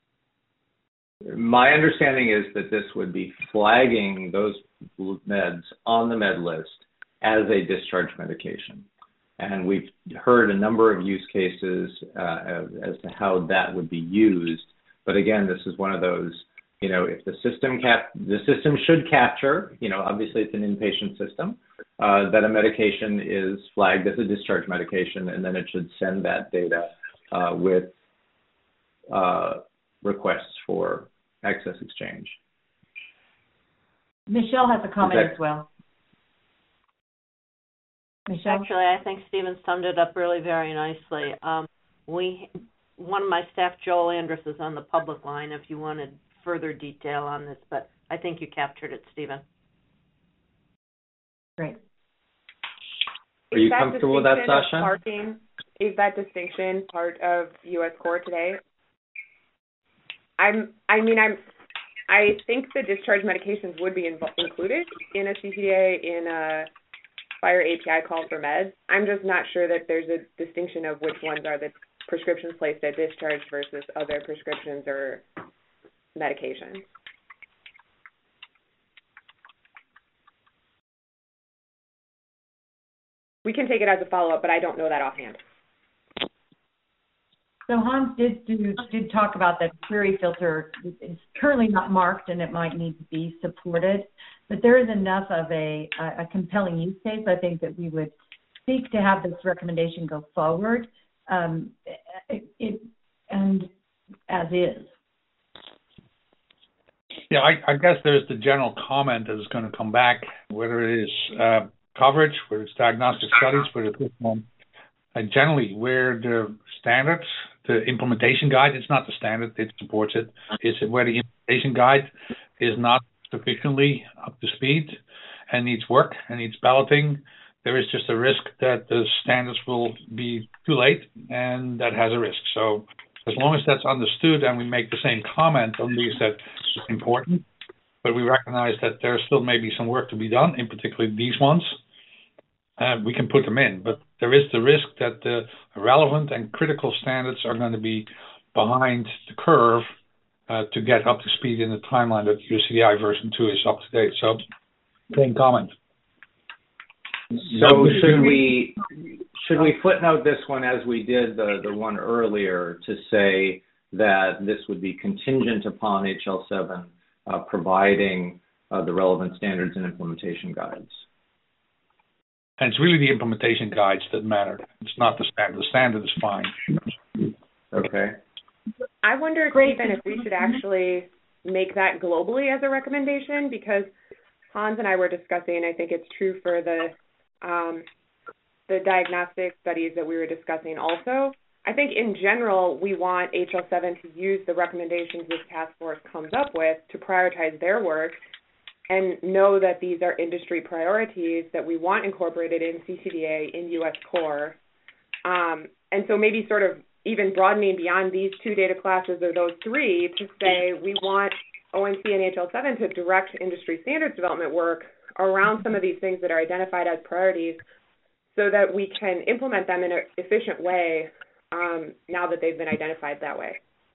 My understanding is that this would be flagging those meds on the med list as a discharge medication. And we've heard a number of use cases uh, as to how that would be used. But again, this is one of those, you know, if the system cap, the system should capture, you know, obviously it's an inpatient system, uh, that a medication is flagged as a discharge medication, and then it should send that data uh, with uh, requests for access exchange. Michelle has a comment that, as well. Michelle? Actually, I think Stephen summed it up really very nicely. Um, we, one of my staff, Joel Andrus, is on the public line if you wanted further detail on this, but I think you captured it, Stephen. Great. Are you comfortable with that, Sasha? Parking, is that distinction part of U S Core today? I'm, I mean, I'm, I think the discharge medications would be inv- included in a C C D A, in a Fire A P I call for meds. I'm just not sure that there's a distinction of which ones are the prescriptions placed at discharge versus other prescriptions or medications. We can take it as a follow-up, but I don't know that offhand. So Hans did do, did talk about that query filter. It's currently not marked, and it might need to be supported. But there is enough of a, a compelling use case, I think, that we would seek to have this recommendation go forward, um, it, it, and as is. Yeah, I, I guess there's the general comment that is going to come back, whether it is uh, coverage, whether it's diagnostic studies, whether it's this one, and generally where the standards, the implementation guide, it's not the standard, it supports it, is where the implementation guide is not sufficiently up to speed and needs work and needs balloting, there is just a risk that the standards will be too late, and that has a risk. So as long as that's understood and we make the same comment on these, that it's important, but we recognize that there still may be some work to be done, in particular these ones, uh, we can put them in. But there is the risk that the relevant and critical standards are going to be behind the curve uh, to get up to speed in the timeline that U S C D I version two is up to date. So, same comment. So should we should we footnote this one as we did the, the one earlier to say that this would be contingent upon H L seven uh, providing uh, the relevant standards and implementation guides? And it's really the implementation guides that matter. It's not the standard. The standard is fine. Okay. I wonder, Stephen, if we should actually make that globally as a recommendation, because Hans and I were discussing, I think it's true for the um, the diagnostic studies that we were discussing also. I think in general, we want H L seven to use the recommendations this task force comes up with to prioritize their work and know that these are industry priorities that we want incorporated in C C D A, in U S Core. Um, and so maybe sort of even broadening beyond these two data classes or those three to say we want O N C and H L seven to direct industry standards development work around some of these things that are identified as priorities so that we can implement them in an efficient way um, now that they've been identified that way.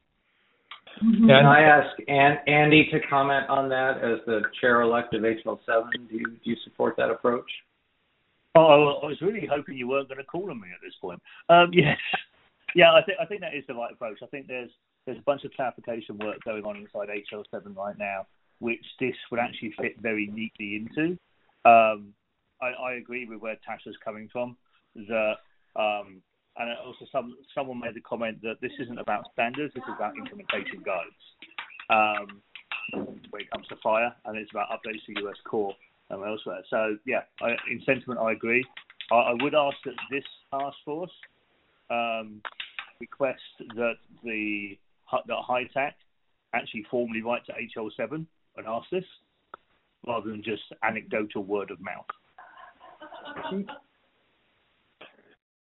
Can I ask An- Andy to comment on that as the chair-elect of H L seven? Do you, do you support that approach? Oh, I was really hoping you weren't going to call on me at this point. Um, yes. Yeah, I think I think that is the right approach. I think there's there's a bunch of clarification work going on inside H L seven right now, which this would actually fit very neatly into. Um, I, I agree with where Tasha's coming from. That, um, and also some someone made the comment that this isn't about standards, this is about implementation guides um, when it comes to fire, and it's about updates to U S Core and elsewhere. So, yeah, I, in sentiment, I agree. I, I would ask that this task force um, request that the that HITAC actually formally write to H L seven and ask this, rather than just anecdotal word of mouth.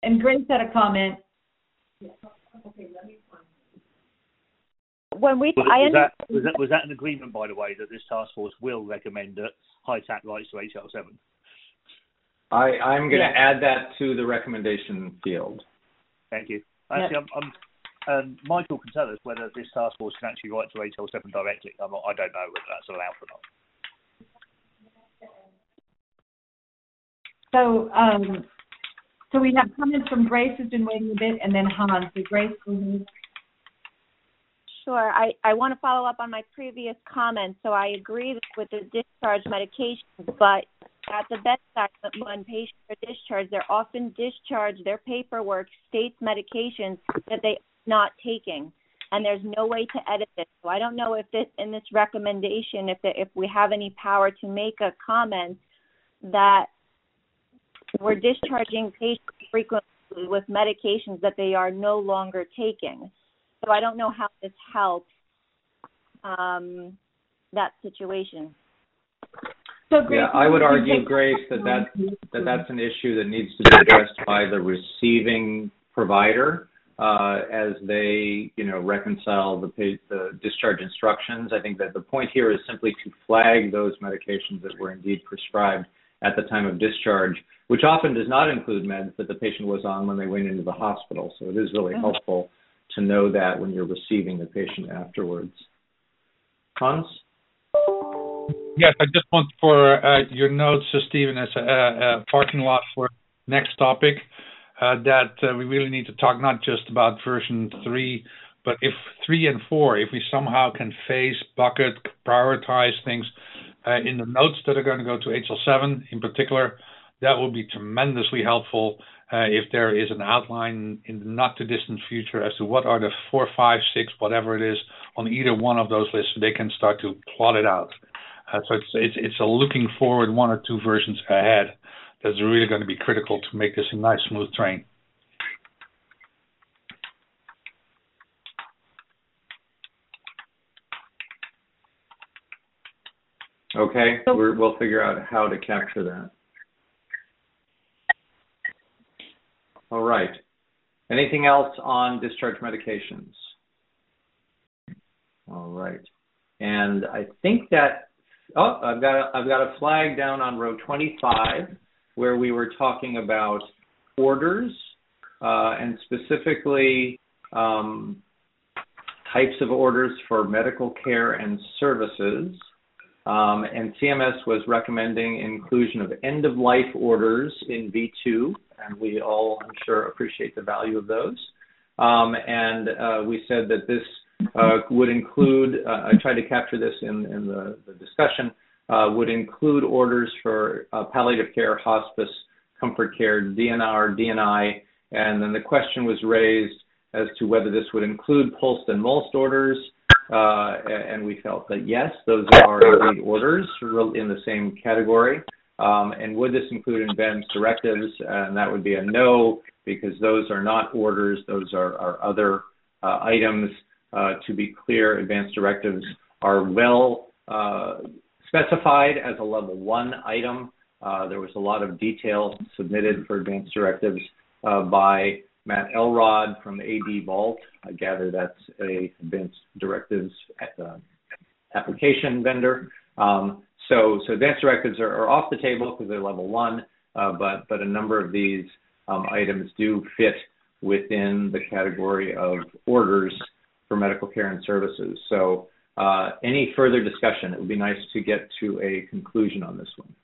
and Grace had a comment. Okay, let me find When we, was, I was, understand. that, was, that, was that an agreement, by the way, that this task force will recommend that high T A C rights to H L seven? I, I'm going to Yeah. add that to the recommendation field. Thank you. Actually, I'm, I'm, um, Michael can tell us whether this task force can actually write to H L seven directly. I'm not, I don't know whether that's allowed or not. So, um, so we have comments from Grace, who's been waiting a bit, and then Hans. So Grace, mm-hmm. Sure. I, I want to follow up on my previous comments. So I agree with the discharge medications, but at the bedside, when patients are discharged, they're often discharged. Their paperwork states medications that they are not taking, and there's no way to edit it. So I don't know if this in this recommendation, if the, if we have any power to make a comment that we're discharging patients frequently with medications that they are no longer taking. So I don't know how this helps um, that situation. So Grace, yeah, I would argue, Grace, that, that that that's an issue that needs to be addressed by the receiving provider uh, as they, you know, reconcile the, the discharge instructions. I think that the point here is simply to flag those medications that were indeed prescribed at the time of discharge, which often does not include meds that the patient was on when they went into the hospital. So it is really mm-hmm. helpful to know that when you're receiving the patient afterwards. Hans? Yes, I just want for uh, your notes, uh, Stephen, as a, a parking lot for next topic, uh, that uh, we really need to talk not just about version three, but if three and four, if we somehow can phase, bucket, prioritize things uh, in the notes that are going to go to H L seven in particular, that will be tremendously helpful uh, if there is an outline in the not-too-distant future as to what are the four, five, six, whatever it is, on either one of those lists, so they can start to plot it out. Uh, so it's, it's it's a looking forward one or two versions ahead that's really going to be critical to make this a nice, smooth train. Okay, We're, we'll figure out how to capture that. All right. Anything else on discharge medications? All right. And I think that, oh, I've got a, I've got a flag down on row twenty-five where we were talking about orders uh, and specifically um, types of orders for medical care and services. Um, and C M S was recommending inclusion of end-of-life orders in V two, and we all, I'm sure, appreciate the value of those. Um, and uh, we said that this uh, would include, uh, I tried to capture this in, in the, the discussion, uh, would include orders for uh, palliative care, hospice, comfort care, D N R, D N I, and then the question was raised as to whether this would include pulsed and MOLST orders. Uh, and we felt that yes, those are indeed orders in the same category. Um, and would this include advanced directives? And that would be a no, because those are not orders. Those are, are other uh, items. Uh, to be clear, advanced directives are well uh, specified as a level one item. Uh, there was a lot of detail submitted for advanced directives uh, by Matt Elrod from A D Vault. I gather that's a advanced directives uh, application vendor. Um, so, so advanced directives are, are off the table because they're level one, uh, but but a number of these um, items do fit within the category of orders for medical care and services. So, uh, any further discussion? It would be nice to get to a conclusion on this one.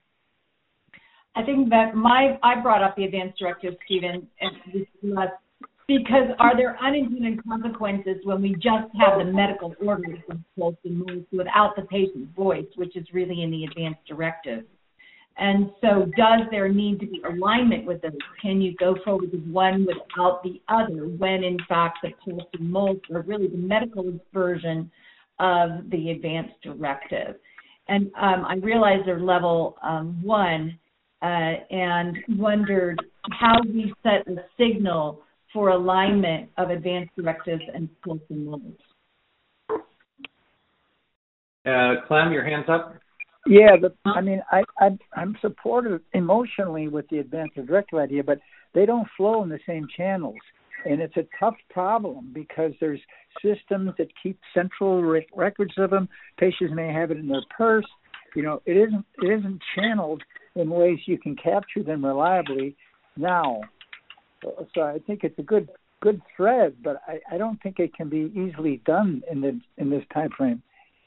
I think that my I brought up the advanced directives, Stephen, and because are there unintended consequences when we just have the medical orders of pulse and MOLST without the patient's voice, which is really in the advanced directive? And so does there need to be alignment with those? Can you go forward with one without the other when, in fact, the pulse and MOLST are really the medical version of the advanced directive? And um, I realize they're level um, one, Uh, and wondered how we set a signal for alignment of advanced directives and pulse and MOLST. Uh, Clem, your hand's up. Yeah, but I mean, I, I I'm supportive emotionally with the advanced directive idea, but they don't flow in the same channels. And it's a tough problem because there's systems that keep central re- records of them. Patients may have it in their purse. You know, it isn't it isn't channeled in ways you can capture them reliably now. So, so I think it's a good good thread, but I, I don't think it can be easily done in the in this time frame.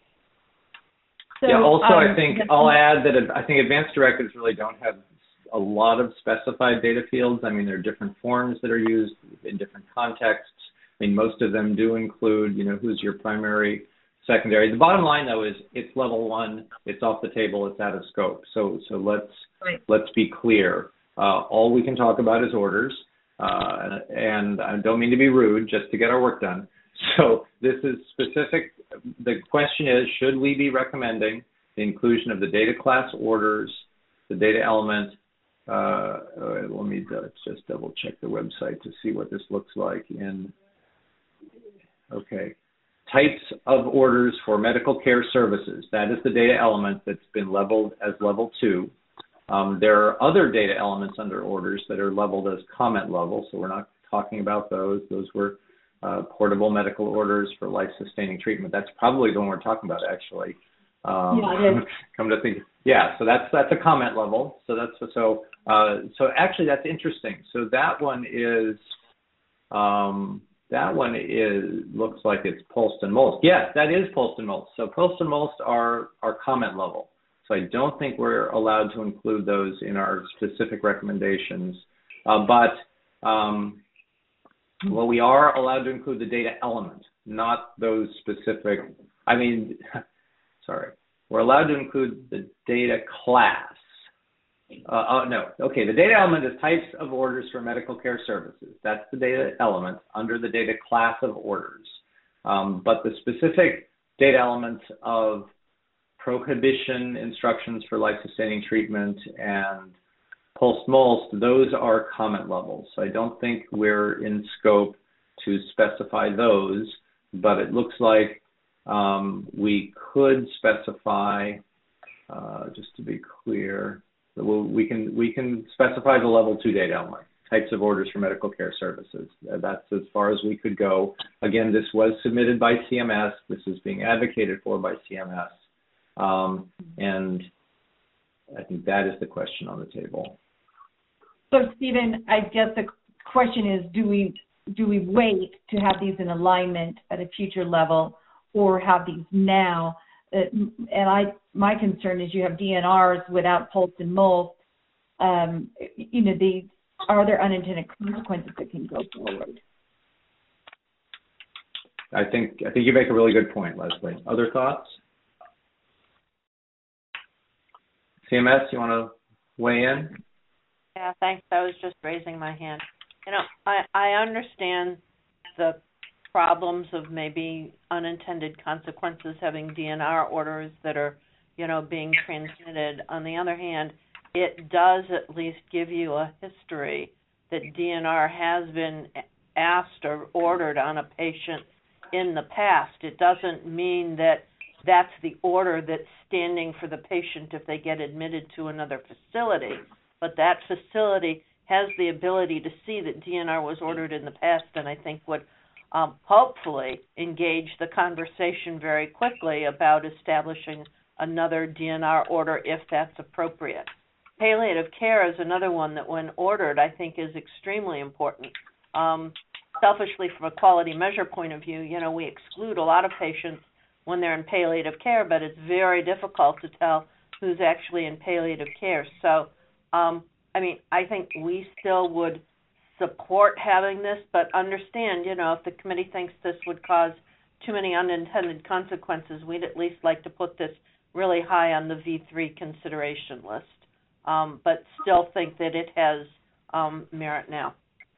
So, yeah. Also, um, I think I'll add that I think advanced directives really don't have a lot of specified data fields. I mean, there are different forms that are used in different contexts. I mean, most of them do include, you know, who's your primary, secondary. The bottom line, though, is it's level one. It's off the table. It's out of scope. So, so let's right. let's be clear. Uh, all we can talk about is orders, uh, and I don't mean to be rude, just to get our work done. So this is specific. The question is, should we be recommending the inclusion of the data class orders, the data element? Uh, let me just double check the website to see what this looks like in, okay, types of orders for medical care services. That is the data element that's been leveled as level two. Um, there are other data elements under orders that are leveled as comment level, so we're not talking about those. Those were uh, portable medical orders for life-sustaining treatment. That's probably the one we're talking about, actually. Um, yeah, it is. Come to think, yeah. So that's that's a comment level. So that's so uh, so actually that's interesting. So that one is um, that one is looks like it's pulsed and MOLST. Yes, that is pulsed and MOLST. So pulsed and MOLST are are comment level. So I don't think we're allowed to include those in our specific recommendations. Uh, but um, well, we are allowed to include the data element, not those specific. I mean. Sorry, we're allowed to include the data class. Uh, oh, no, okay, the data element is types of orders for medical care services. That's the data element under the data class of orders. Um, but the specific data elements of prohibition instructions for life-sustaining treatment and pulsed MOLST, those are comment levels. So I don't think we're in scope to specify those, but it looks like Um, we could specify, uh, just to be clear, that we'll, we can we can specify the level two data element, types of orders for medical care services. That's as far as we could go. Again, this was submitted by C M S. This is being advocated for by C M S, um, and I think that is the question on the table. So, Stephen, I guess the question is: Do we do we wait to have these in alignment at a future level, or have these now? Uh, and I, my concern is you have D N Rs without pulsed and MOLST. Um, you know, the are there unintended consequences that can go forward? I think I think you make a really good point, Leslie. Other thoughts? C M S, you want to weigh in? Yeah, thanks. I was just raising my hand. You know, I, I understand the problems of maybe unintended consequences having D N R orders that are, you know, being transmitted. On the other hand, it does at least give you a history that D N R has been asked or ordered on a patient in the past. It doesn't mean that that's the order that's standing for the patient if they get admitted to another facility, but that facility has the ability to see that D N R was ordered in the past, and I think would Um, hopefully engage the conversation very quickly about establishing another D N R order if that's appropriate. Palliative care is another one that when ordered I think is extremely important. Um, selfishly from a quality measure point of view, you know, we exclude a lot of patients when they're in palliative care, but it's very difficult to tell who's actually in palliative care. So, um, I mean, I think we still would support having this, but understand, you know, if the committee thinks this would cause too many unintended consequences, we'd at least like to put this really high on the V three consideration list, um, but still think that it has um, merit now.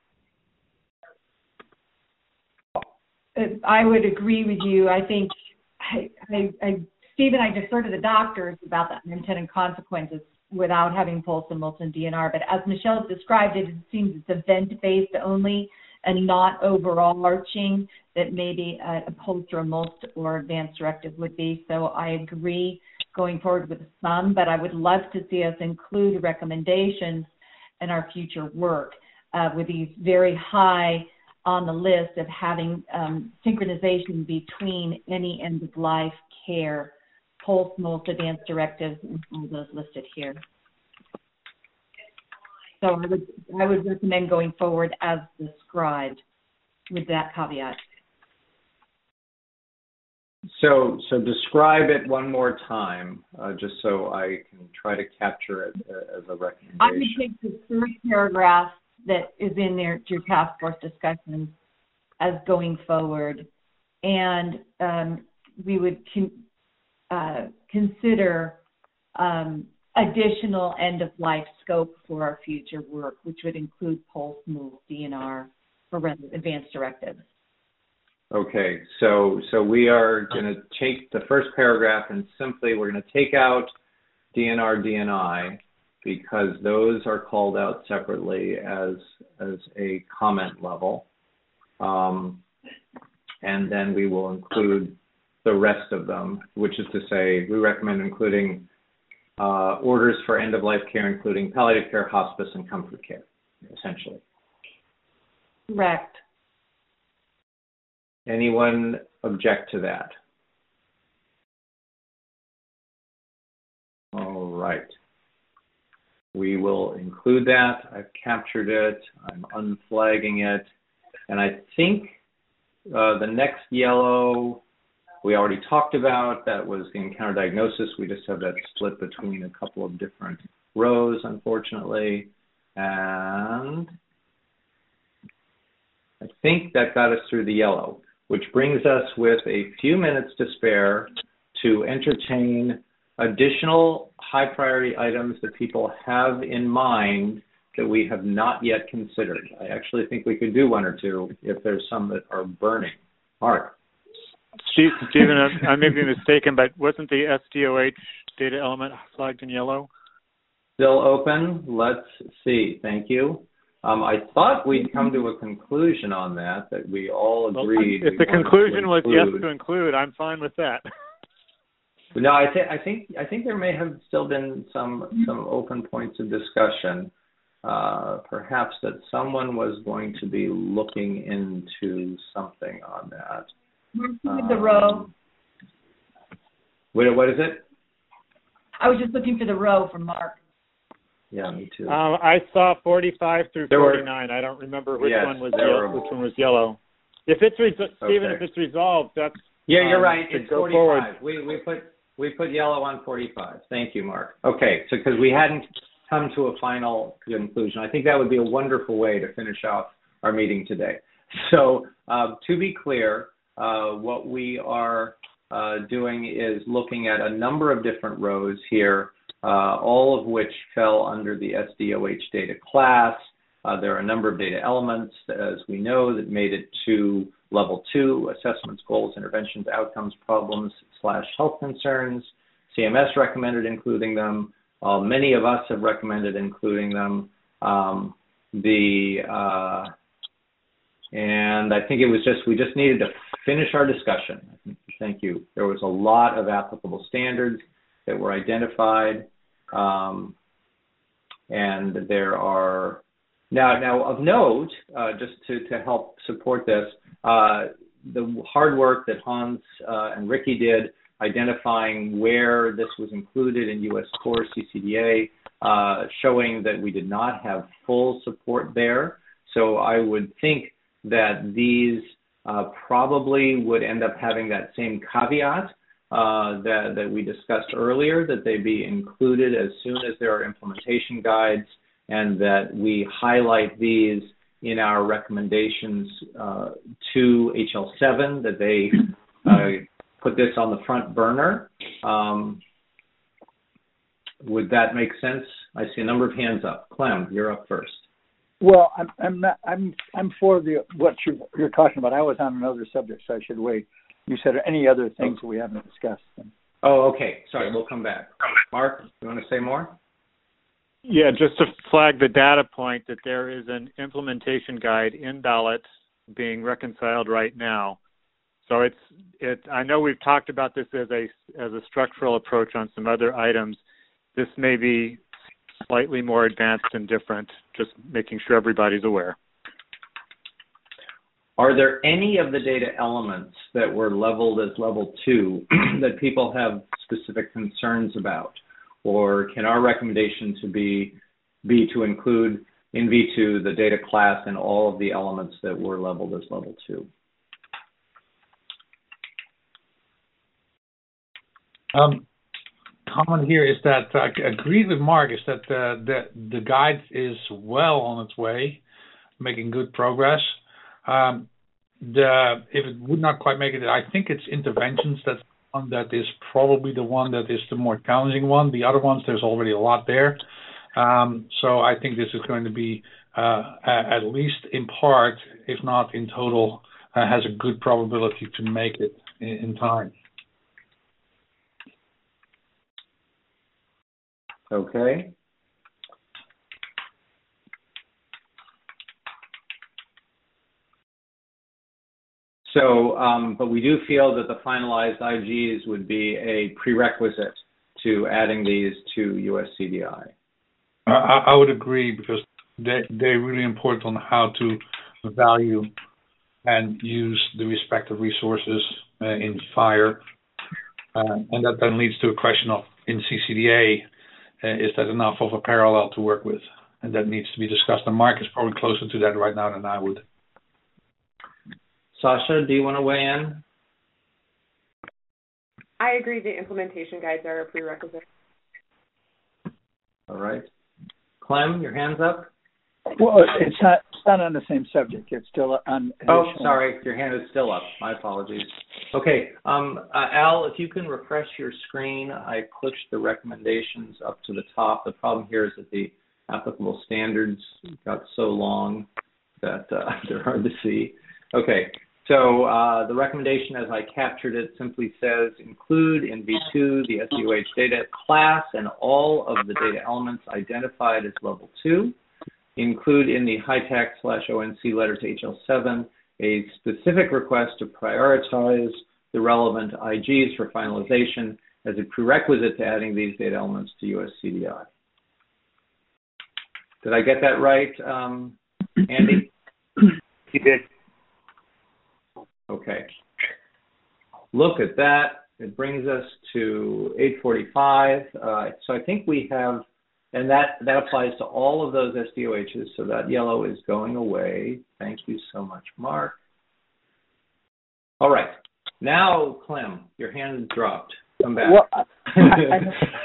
I would agree with you. I think, I, I, I, Stephen, I defer to the doctors about the unintended consequences without having pulsed and MOLST and D N R. But as Michelle described it, it seems it's event-based only and not overarching that maybe a, a pulsed or a MOLST or advanced directive would be. So I agree going forward with some, but I would love to see us include recommendations in our future work. uh, with these very high on the list of having um, synchronization between any end-of-life care, pulse, most advanced directives, and all those listed here. So I would, I would recommend going forward as described with that caveat. So, so describe it one more time, uh, just so I can try to capture it uh, as a recommendation. I would take the first paragraph that is in there, your task force discussions, as going forward, and um, we would con uh, consider um, additional end-of-life scope for our future work, which would include pulse, move, D N R, for advanced directives. Okay, so so we are going to take the first paragraph and simply we're going to take out D N R, D N I, because those are called out separately as as a comment level, um, and then we will include the rest of them, which is to say we recommend including uh, orders for end-of-life care, including palliative care, hospice, and comfort care, essentially. Correct. Anyone object to that? All right. We will include that. I've captured it. I'm unflagging it. And I think uh, the next yellow we already talked about. That was the encounter diagnosis. We just have that split between a couple of different rows, unfortunately. And I think that got us through the yellow, which brings us with a few minutes to spare to entertain additional high priority items that people have in mind that we have not yet considered. I actually think we could do one or two if there's some that are burning. Mark. Stephen, I may be mistaken, but wasn't the S D O H data element flagged in yellow? Still open. Let's see. Thank you. Um, I thought we'd come to a conclusion on that, that we all agreed. Well, if the conclusion was yes to include, I'm fine with that. No, I, th I think I think there may have still been some some open points of discussion. Uh, perhaps that someone was going to be looking into something on that. Um, the row. Wait, what is it? I was just looking for the row from Mark. Yeah, me too. Um, I saw forty-five through there forty-nine. Were, I don't remember which yes, one was yellow. Which one was yellow? If it's re Stephen, okay. if it's resolved, that's yeah. You're um, right. It's go forty-five. Forward. We we put we put yellow on forty-five. Thank you, Mark. Okay, so because we hadn't come to a final conclusion, I think that would be a wonderful way to finish off our meeting today. So uh, to be clear, uh, what we are uh, doing is looking at a number of different rows here. Uh, all of which fell under the S D O H data class. Uh, there are a number of data elements, as we know, that made it to level two, assessments, goals, interventions, outcomes, problems, slash health concerns. C M S recommended including them. Uh, many of us have recommended including them. Um, the uh, and I think it was just, we just needed to finish our discussion. Thank you. There was a lot of applicable standards that were identified. Um, and there are now now of note, uh, just to, to help support this, uh, the hard work that Hans uh, and Ricky did identifying where this was included in U S Core C C D A, uh, showing that we did not have full support there. So I would think that these uh, probably would end up having that same caveat Uh, that, that we discussed earlier, that they be included as soon as there are implementation guides, and that we highlight these in our recommendations uh, to H L seven, that they uh, put this on the front burner. Um, would that make sense? I see a number of hands up. Clem, you're up first. Well, I'm I'm not, I'm I'm for the what you're, you're talking about. I was on another subject, so I should wait. You said any other things that we haven't discussed. Oh, okay. Sorry, we'll come back. Mark, you want to say more? Yeah, just to flag the data point that there is an implementation guide in ballot being reconciled right now. So it's it. I know we've talked about this as a as a structural approach on some other items. This may be slightly more advanced and different, just making sure everybody's aware. Are there any of the data elements that were leveled as level two that people have specific concerns about? Or can our recommendation to be, be to include in V two the data class and all of the elements that were leveled as level two? Um, comment here is that I agree with Mark, is that uh, the, the guide is well on its way, making good progress. Um, the if it would not quite make it, I think it's interventions that's one that is probably the one that is the more challenging one. The other ones, there's already a lot there. Um, so I think this is going to be, uh, at least in part, if not in total, uh, has a good probability to make it in, in time. Okay. So, um, but we do feel that the finalized I Gs would be a prerequisite to adding these to U S C D I. I, I would agree, because they, they're really important on how to value and use the respective resources uh, in FHIR. Uh, and that then leads to a question of, in C C D A, uh, is that enough of a parallel to work with? And that needs to be discussed. And Mark is probably closer to that right now than I would. Sasha, do you want to weigh in? I agree the implementation guides are a prerequisite. All right. Clem, your hand's up? Well, it's not, it's not on the same subject. It's still on. Oh, sorry. Your hand is still up. My apologies. Okay. Um, uh, Al, if you can refresh your screen, I pushed the recommendations up to the top. The problem here is that the applicable standards got so long that uh, they're hard to see. Okay. So uh, the recommendation, as I captured it, simply says include in V two the S D O H data class and all of the data elements identified as level two. Include in the HITAC slash O N C letter to H L seven a specific request to prioritize the relevant I Gs for finalization as a prerequisite to adding these data elements to U S C D I. Did I get that right, um, Andy? You did. Okay. Look at that. It brings us to eight forty-five. Uh, so I think we have, and that, that applies to all of those S D O Hs. So that yellow is going away. Thank you so much, Mark. All right. Now, Clem, your hand dropped. Come back. Well, I, I,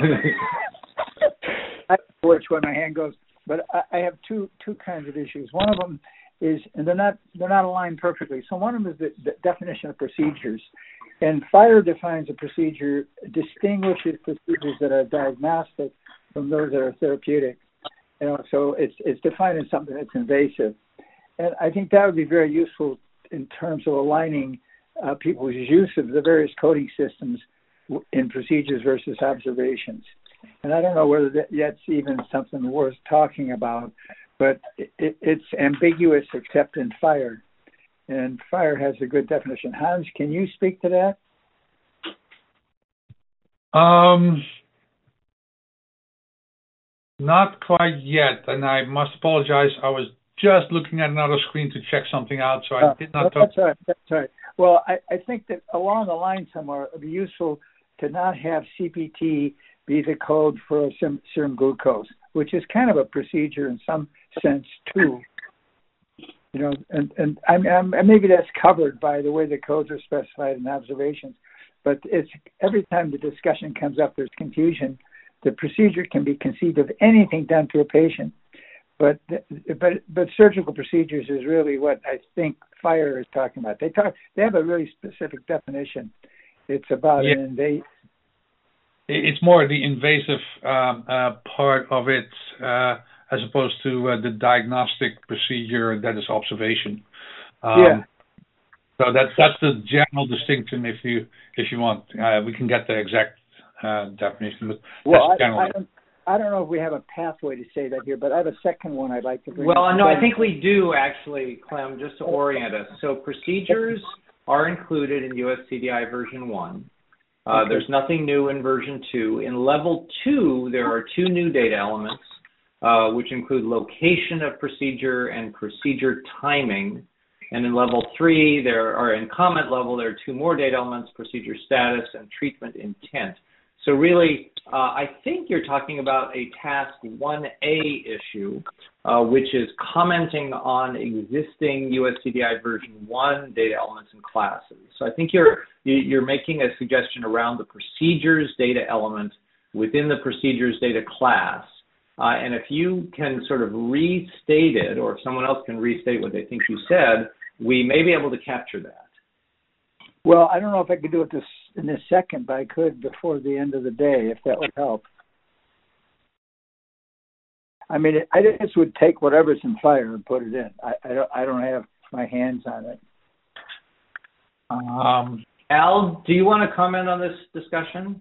I don't know which way my hand goes, but I, I have two two kinds of issues. One of them is, and they're not they're not aligned perfectly. So one of them is the, the definition of procedures, and FHIR defines a procedure, distinguishes procedures that are diagnostic from those that are therapeutic. You know, so it's it's defining something that's invasive, and I think that would be very useful in terms of aligning uh, people's use of the various coding systems in procedures versus observations. And I don't know whether that, that's even something worth talking about, but it, it's ambiguous except in FHIR, and FHIR has a good definition. Hans, can you speak to that? Um, not quite yet, and I must apologize. I was just looking at another screen to check something out, so I uh, did not talk. That's right. That's right. Well, I, I think that along the line somewhere, it would be useful to not have C P T be the code for serum glucose, which is kind of a procedure in some sense too. You know, and and I'm, I'm, and maybe that's covered by the way the codes are specified in observations. But it's every time the discussion comes up, there's confusion. The procedure can be conceived of anything done to a patient, but but but surgical procedures is really what I think FHIR is talking about. They talk they have a really specific definition. It's about yeah. an invasive. It's more the invasive um, uh, part of it, uh, as opposed to uh, the diagnostic procedure that is observation. Um, yeah. So that's that's the general distinction. If you if you want, uh, we can get the exact uh, definition. But well, that's I, I don't I don't know if we have a pathway to say that here, but I have a second one I'd like to bring. Well, no, I think we do actually, Clem, just to orient us. So procedures are included in U S C D I version one. Uh, okay. There's nothing new in version two. In level two, there are two new data elements. uh, which include location of procedure and procedure timing. And in level three, there are in comment level, there are two more data elements, procedure status and treatment intent. So really, uh, I think you're talking about a task one A issue, uh, which is commenting on existing U S C D I version one data elements and classes. So I think you're you're making a suggestion around the procedures data element within the procedures data class. Uh, and if you can sort of restate it, or if someone else can restate what they think you said, we may be able to capture that. Well, I don't know if I could do it this in this second, but I could before the end of the day, if that would help. I mean, I just would take whatever's in FHIR and put it in. I, I don't. I don't have my hands on it. Um, Al, do you want to comment on this discussion?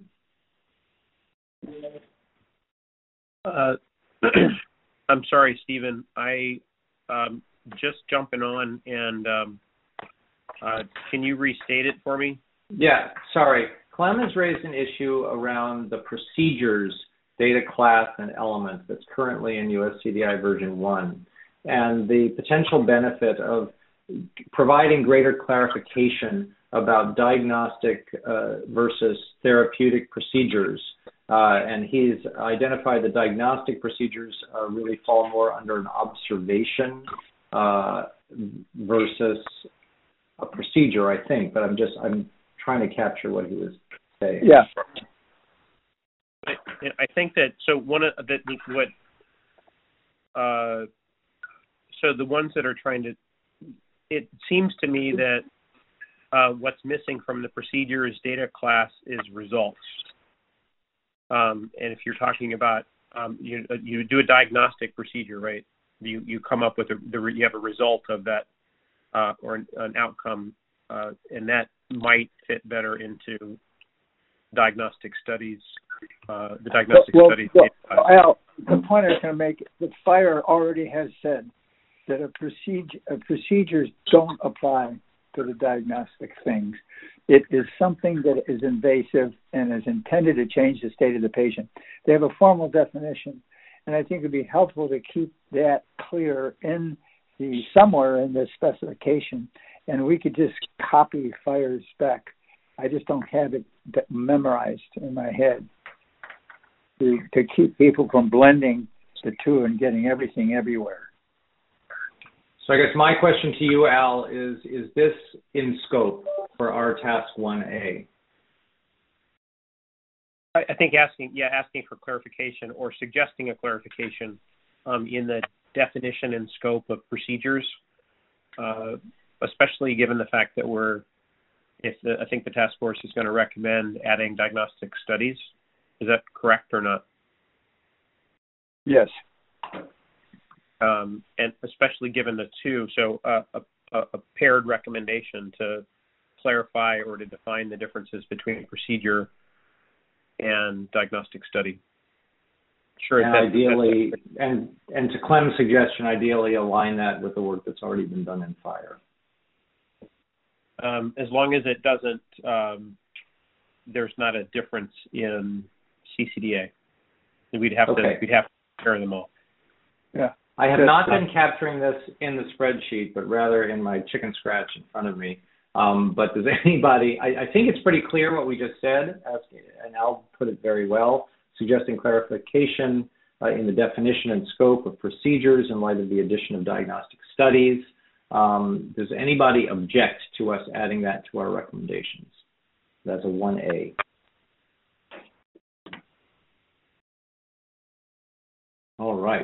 Uh, I'm sorry, Stephen. I um, just jumping on, and um, uh, can you restate it for me? Yeah, sorry. Clem has raised an issue around the procedures data class and element that's currently in U S C D I version one, and the potential benefit of providing greater clarification about diagnostic uh, versus therapeutic procedures. Uh, and he's identified the diagnostic procedures uh, really fall more under an observation uh, versus a procedure, I think. But I'm just I'm trying to capture what he was saying. Yeah. I, I think that so one of the what uh, so the ones that are trying to. It seems to me that uh, what's missing from the procedures data class is results. Um, and if you're talking about um, you you do a diagnostic procedure, right? You you come up with a the, you have a result of that uh, or an, an outcome, uh, and that might fit better into diagnostic studies. Uh, the diagnostic well, studies. Well, Al, the point I was going to make, the FHIR already has said that a procedure uh, procedures don't apply to the diagnostic things. It is something that is invasive and is intended to change the state of the patient. They have a formal definition, and I think it would be helpful to keep that clear in the somewhere in the specification, and we could just copy FHIR's spec. I just don't have it memorized in my head to, to keep people from blending the two and getting everything everywhere. So I guess my question to you, Al, is, is this in scope for our task one A? I, I think asking, yeah, asking for clarification or suggesting a clarification um, in the definition and scope of procedures, uh, especially given the fact that we're, if the, I think the task force is going to recommend adding diagnostic studies. Is that correct or not? Yes. Um, and especially given the two, so uh, a, a paired recommendation to clarify or to define the differences between procedure and diagnostic study. Sure. And that's, ideally, that's, and and to Clem's suggestion, ideally align that with the work that's already been done in FHIR. Um, as long as it doesn't, um, there's not a difference in C C D A. We'd have okay. to we'd have to compare them all. Yeah. I have not been capturing this in the spreadsheet, but rather in my chicken scratch in front of me. Um, but does anybody, I, I think it's pretty clear what we just said, and Al put it very well, suggesting clarification uh, in the definition and scope of procedures in light of the addition of diagnostic studies. Um, does anybody object to us adding that to our recommendations? That's a one A. All right.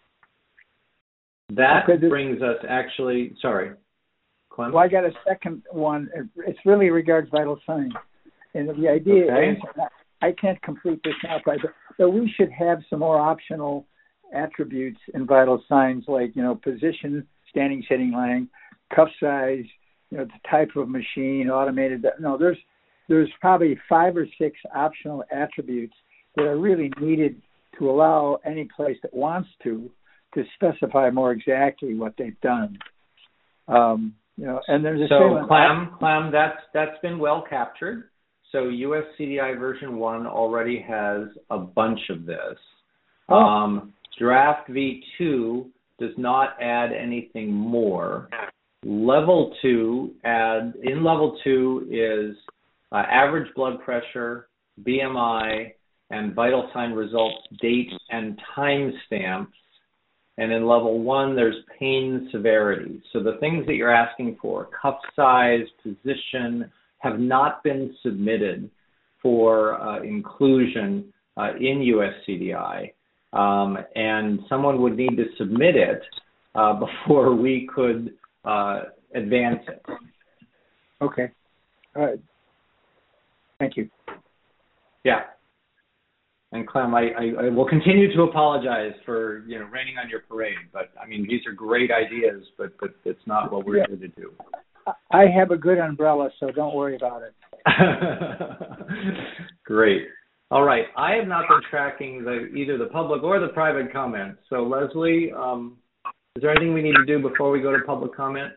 That okay, brings us actually, sorry, Clem? Well, I got a second one. It's really regards vital signs. And the idea okay. is, I can't complete this now, but, but we should have some more optional attributes in vital signs like, you know, position, standing, sitting, lying, cuff size, you know, the type of machine, automated. No, there's there's probably five or six optional attributes that are really needed to allow any place that wants to to specify more exactly what they've done. Um, you know, and there's a so Clem, Clem, that's that's been well captured. So U S C D I version one already has a bunch of this. Oh. Um, Draft V two does not add anything more. Level two add in level two is uh, average blood pressure, B M I, and vital sign results, date and time stamps. And in level one, there's pain severity. So the things that you're asking for, cuff size, position, have not been submitted for uh, inclusion uh, in U S C D I. Um, and someone would need to submit it uh, before we could uh, advance it. Okay. All right. Thank you. Yeah. And Clem, I, I, I will continue to apologize for, you know, raining on your parade, but I mean, these are great ideas, but, but it's not what we're yeah. here to do. I have a good umbrella, so don't worry about it. Great. All right. I have not been tracking the, either the public or the private comments. So Leslie, um, is there anything we need to do before we go to public comment?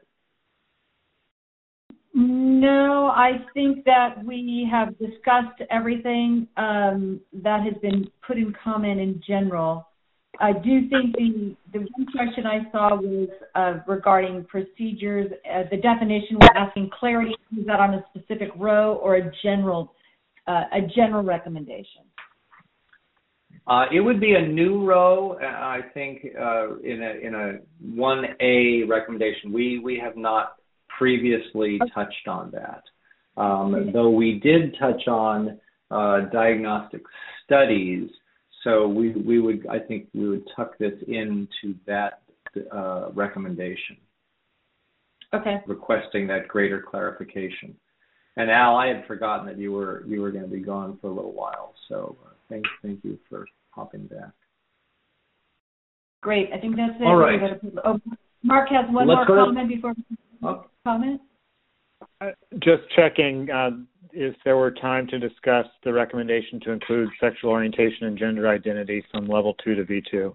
No, I think that we have discussed everything um, that has been put in comment in general. I do think the, the one question I saw was uh, regarding procedures. Uh, the definition was asking clarity, is that on a specific row or a general, uh, a general recommendation? Uh, it would be a new row, uh, I think, uh, in a in a one A recommendation. We we have not previously touched on that, um, okay. though we did touch on uh, diagnostic studies. So we we would I think we would tuck this into that uh, recommendation. Okay. Requesting that greater clarification. And Al, I had forgotten that you were you were going to be gone for a little while. So uh, thank thank you for hopping back. Great. I think that's it. All right. Oh, Mark has one Let's more comment before we oh. comment. Uh, just checking uh, if there were time to discuss the recommendation to include sexual orientation and gender identity from level two to V two.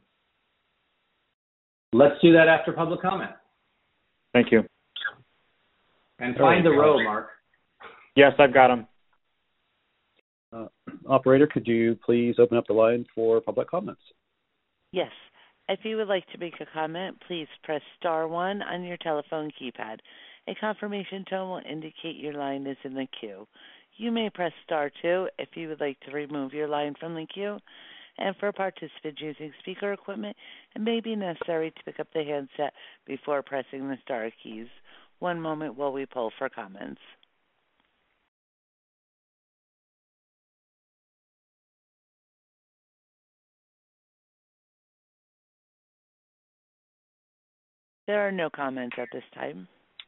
Let's do that after public comment. Thank you. And find the row, Mark. Yes, I've got them. Uh, operator, could you please open up the line for public comments? Yes. If you would like to make a comment, please press star one on your telephone keypad. A confirmation tone will indicate your line is in the queue. You may press star two if you would like to remove your line from the queue. And for participants using speaker equipment, it may be necessary to pick up the handset before pressing the star keys. One moment while we poll for comments. There are no comments at this time.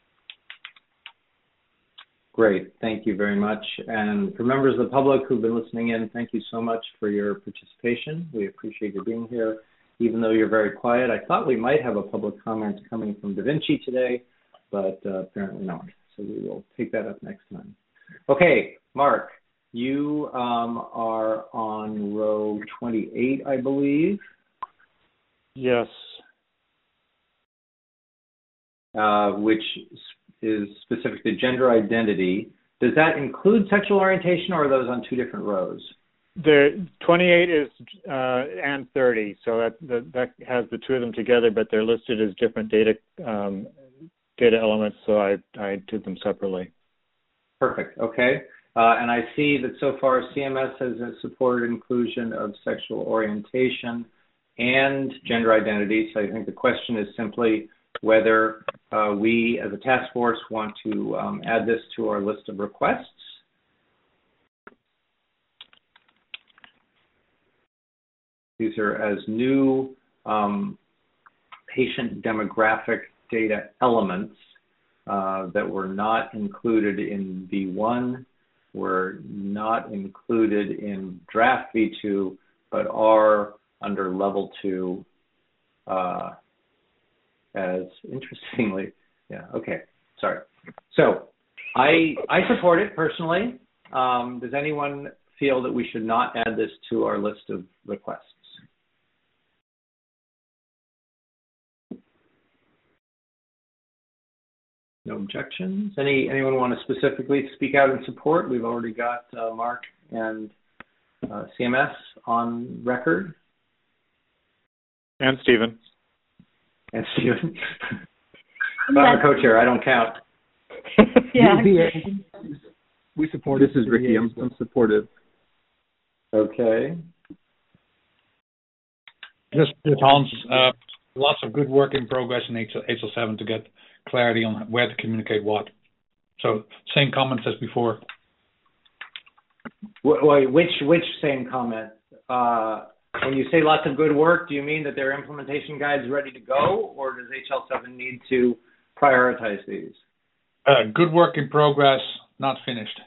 Great. Thank you very much. And for members of the public who've been listening in, thank you so much for your participation. We appreciate you being here, even though you're very quiet. I thought we might have a public comment coming from Da Vinci today, but uh, apparently not. So we will take that up next time. Okay, Mark, you um, are on row twenty-eight, I believe. Yes. Uh, which is specific to gender identity. Does that include sexual orientation, or are those on two different rows? The twenty-eight is uh, and thirty, so that, that that has the two of them together, but they're listed as different data um, data elements. So I I did them separately. Perfect. Okay. Uh, and I see that so far C M S has supported inclusion of sexual orientation and gender identity. So I think the question is simply whether uh, we as a task force want to um, add this to our list of requests. These are as new um, patient demographic data elements uh, that were not included in V one, were not included in draft V two, but are under level two uh, as interestingly, yeah, okay, sorry. So I I support it personally. Um, does anyone feel that we should not add this to our list of requests? No objections? Any anyone want to specifically speak out in support? We've already got uh, Mark and uh, C M S on record. And Stephen. And Stephen. I'm a co-chair. I don't count. Yeah. We support This is Ricky. I'm, I'm supportive. Okay. Just, just Hans, uh, lots of good work in progress in H L seven to get clarity on where to communicate what. So same comments as before. Wait, which which same comment? Uh, when you say lots of good work, do you mean that their implementation guide's ready to go, or does H L seven need to prioritize these? Uh, good work in progress, not finished.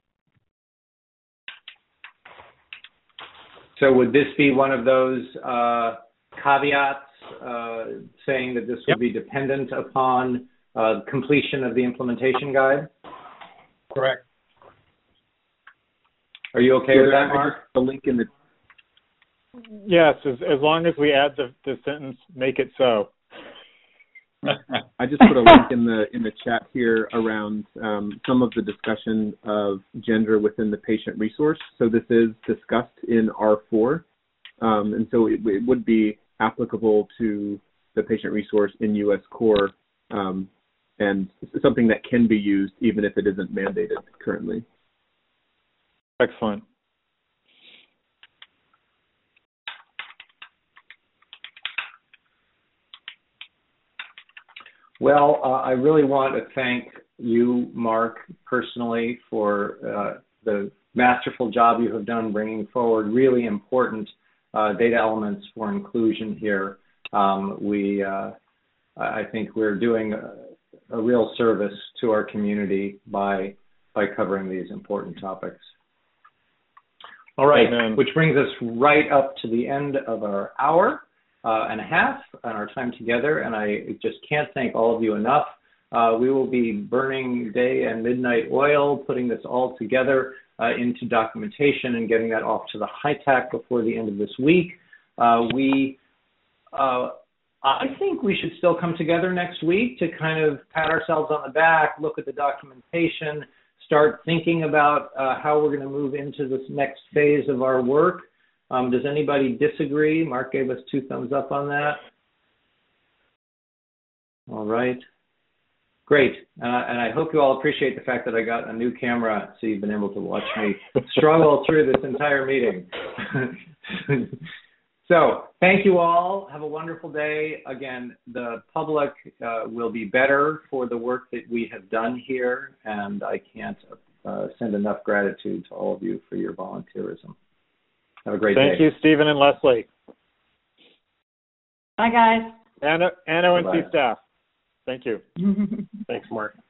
So would this be one of those uh, caveats uh, saying that this would yep. be dependent upon uh, completion of the implementation guide? Correct. Are you okay yeah, with that, Mark? The link in the. Yes, as, as long as we add the, the sentence, make it so. I just put a link in the in the chat here around um, some of the discussion of gender within the patient resource. So this is discussed in R four, um, and so it, it would be applicable to the patient resource in U S Core, um, and something that can be used even if it isn't mandated currently. Excellent. Well, uh, I really want to thank you, Mark, personally for uh, the masterful job you have done bringing forward really important uh, data elements for inclusion here. Um, we, uh, I think we're doing a, a real service to our community by by covering these important topics. All right, Amen. Which brings us right up to the end of our hour. Uh, and a half on our time together, and I just can't thank all of you enough. Uh, we will be burning day and midnight oil, putting this all together uh, into documentation and getting that off to the HITAC before the end of this week. Uh, we, uh, I think we should still come together next week to kind of pat ourselves on the back, look at the documentation, start thinking about uh, how we're going to move into this next phase of our work. Um, does anybody disagree? Mark gave us two thumbs up on that. All right. Great. Uh, and I hope you all appreciate the fact that I got a new camera so you've been able to watch me struggle through this entire meeting. So thank you all. Have a wonderful day. Again, the public uh, will be better for the work that we have done here, and I can't uh, send enough gratitude to all of you for your volunteerism. Have a great Thank day. Thank you, Stephen and Leslie. Bye, guys. And, and O N C staff. Thank you. Thanks, Mark.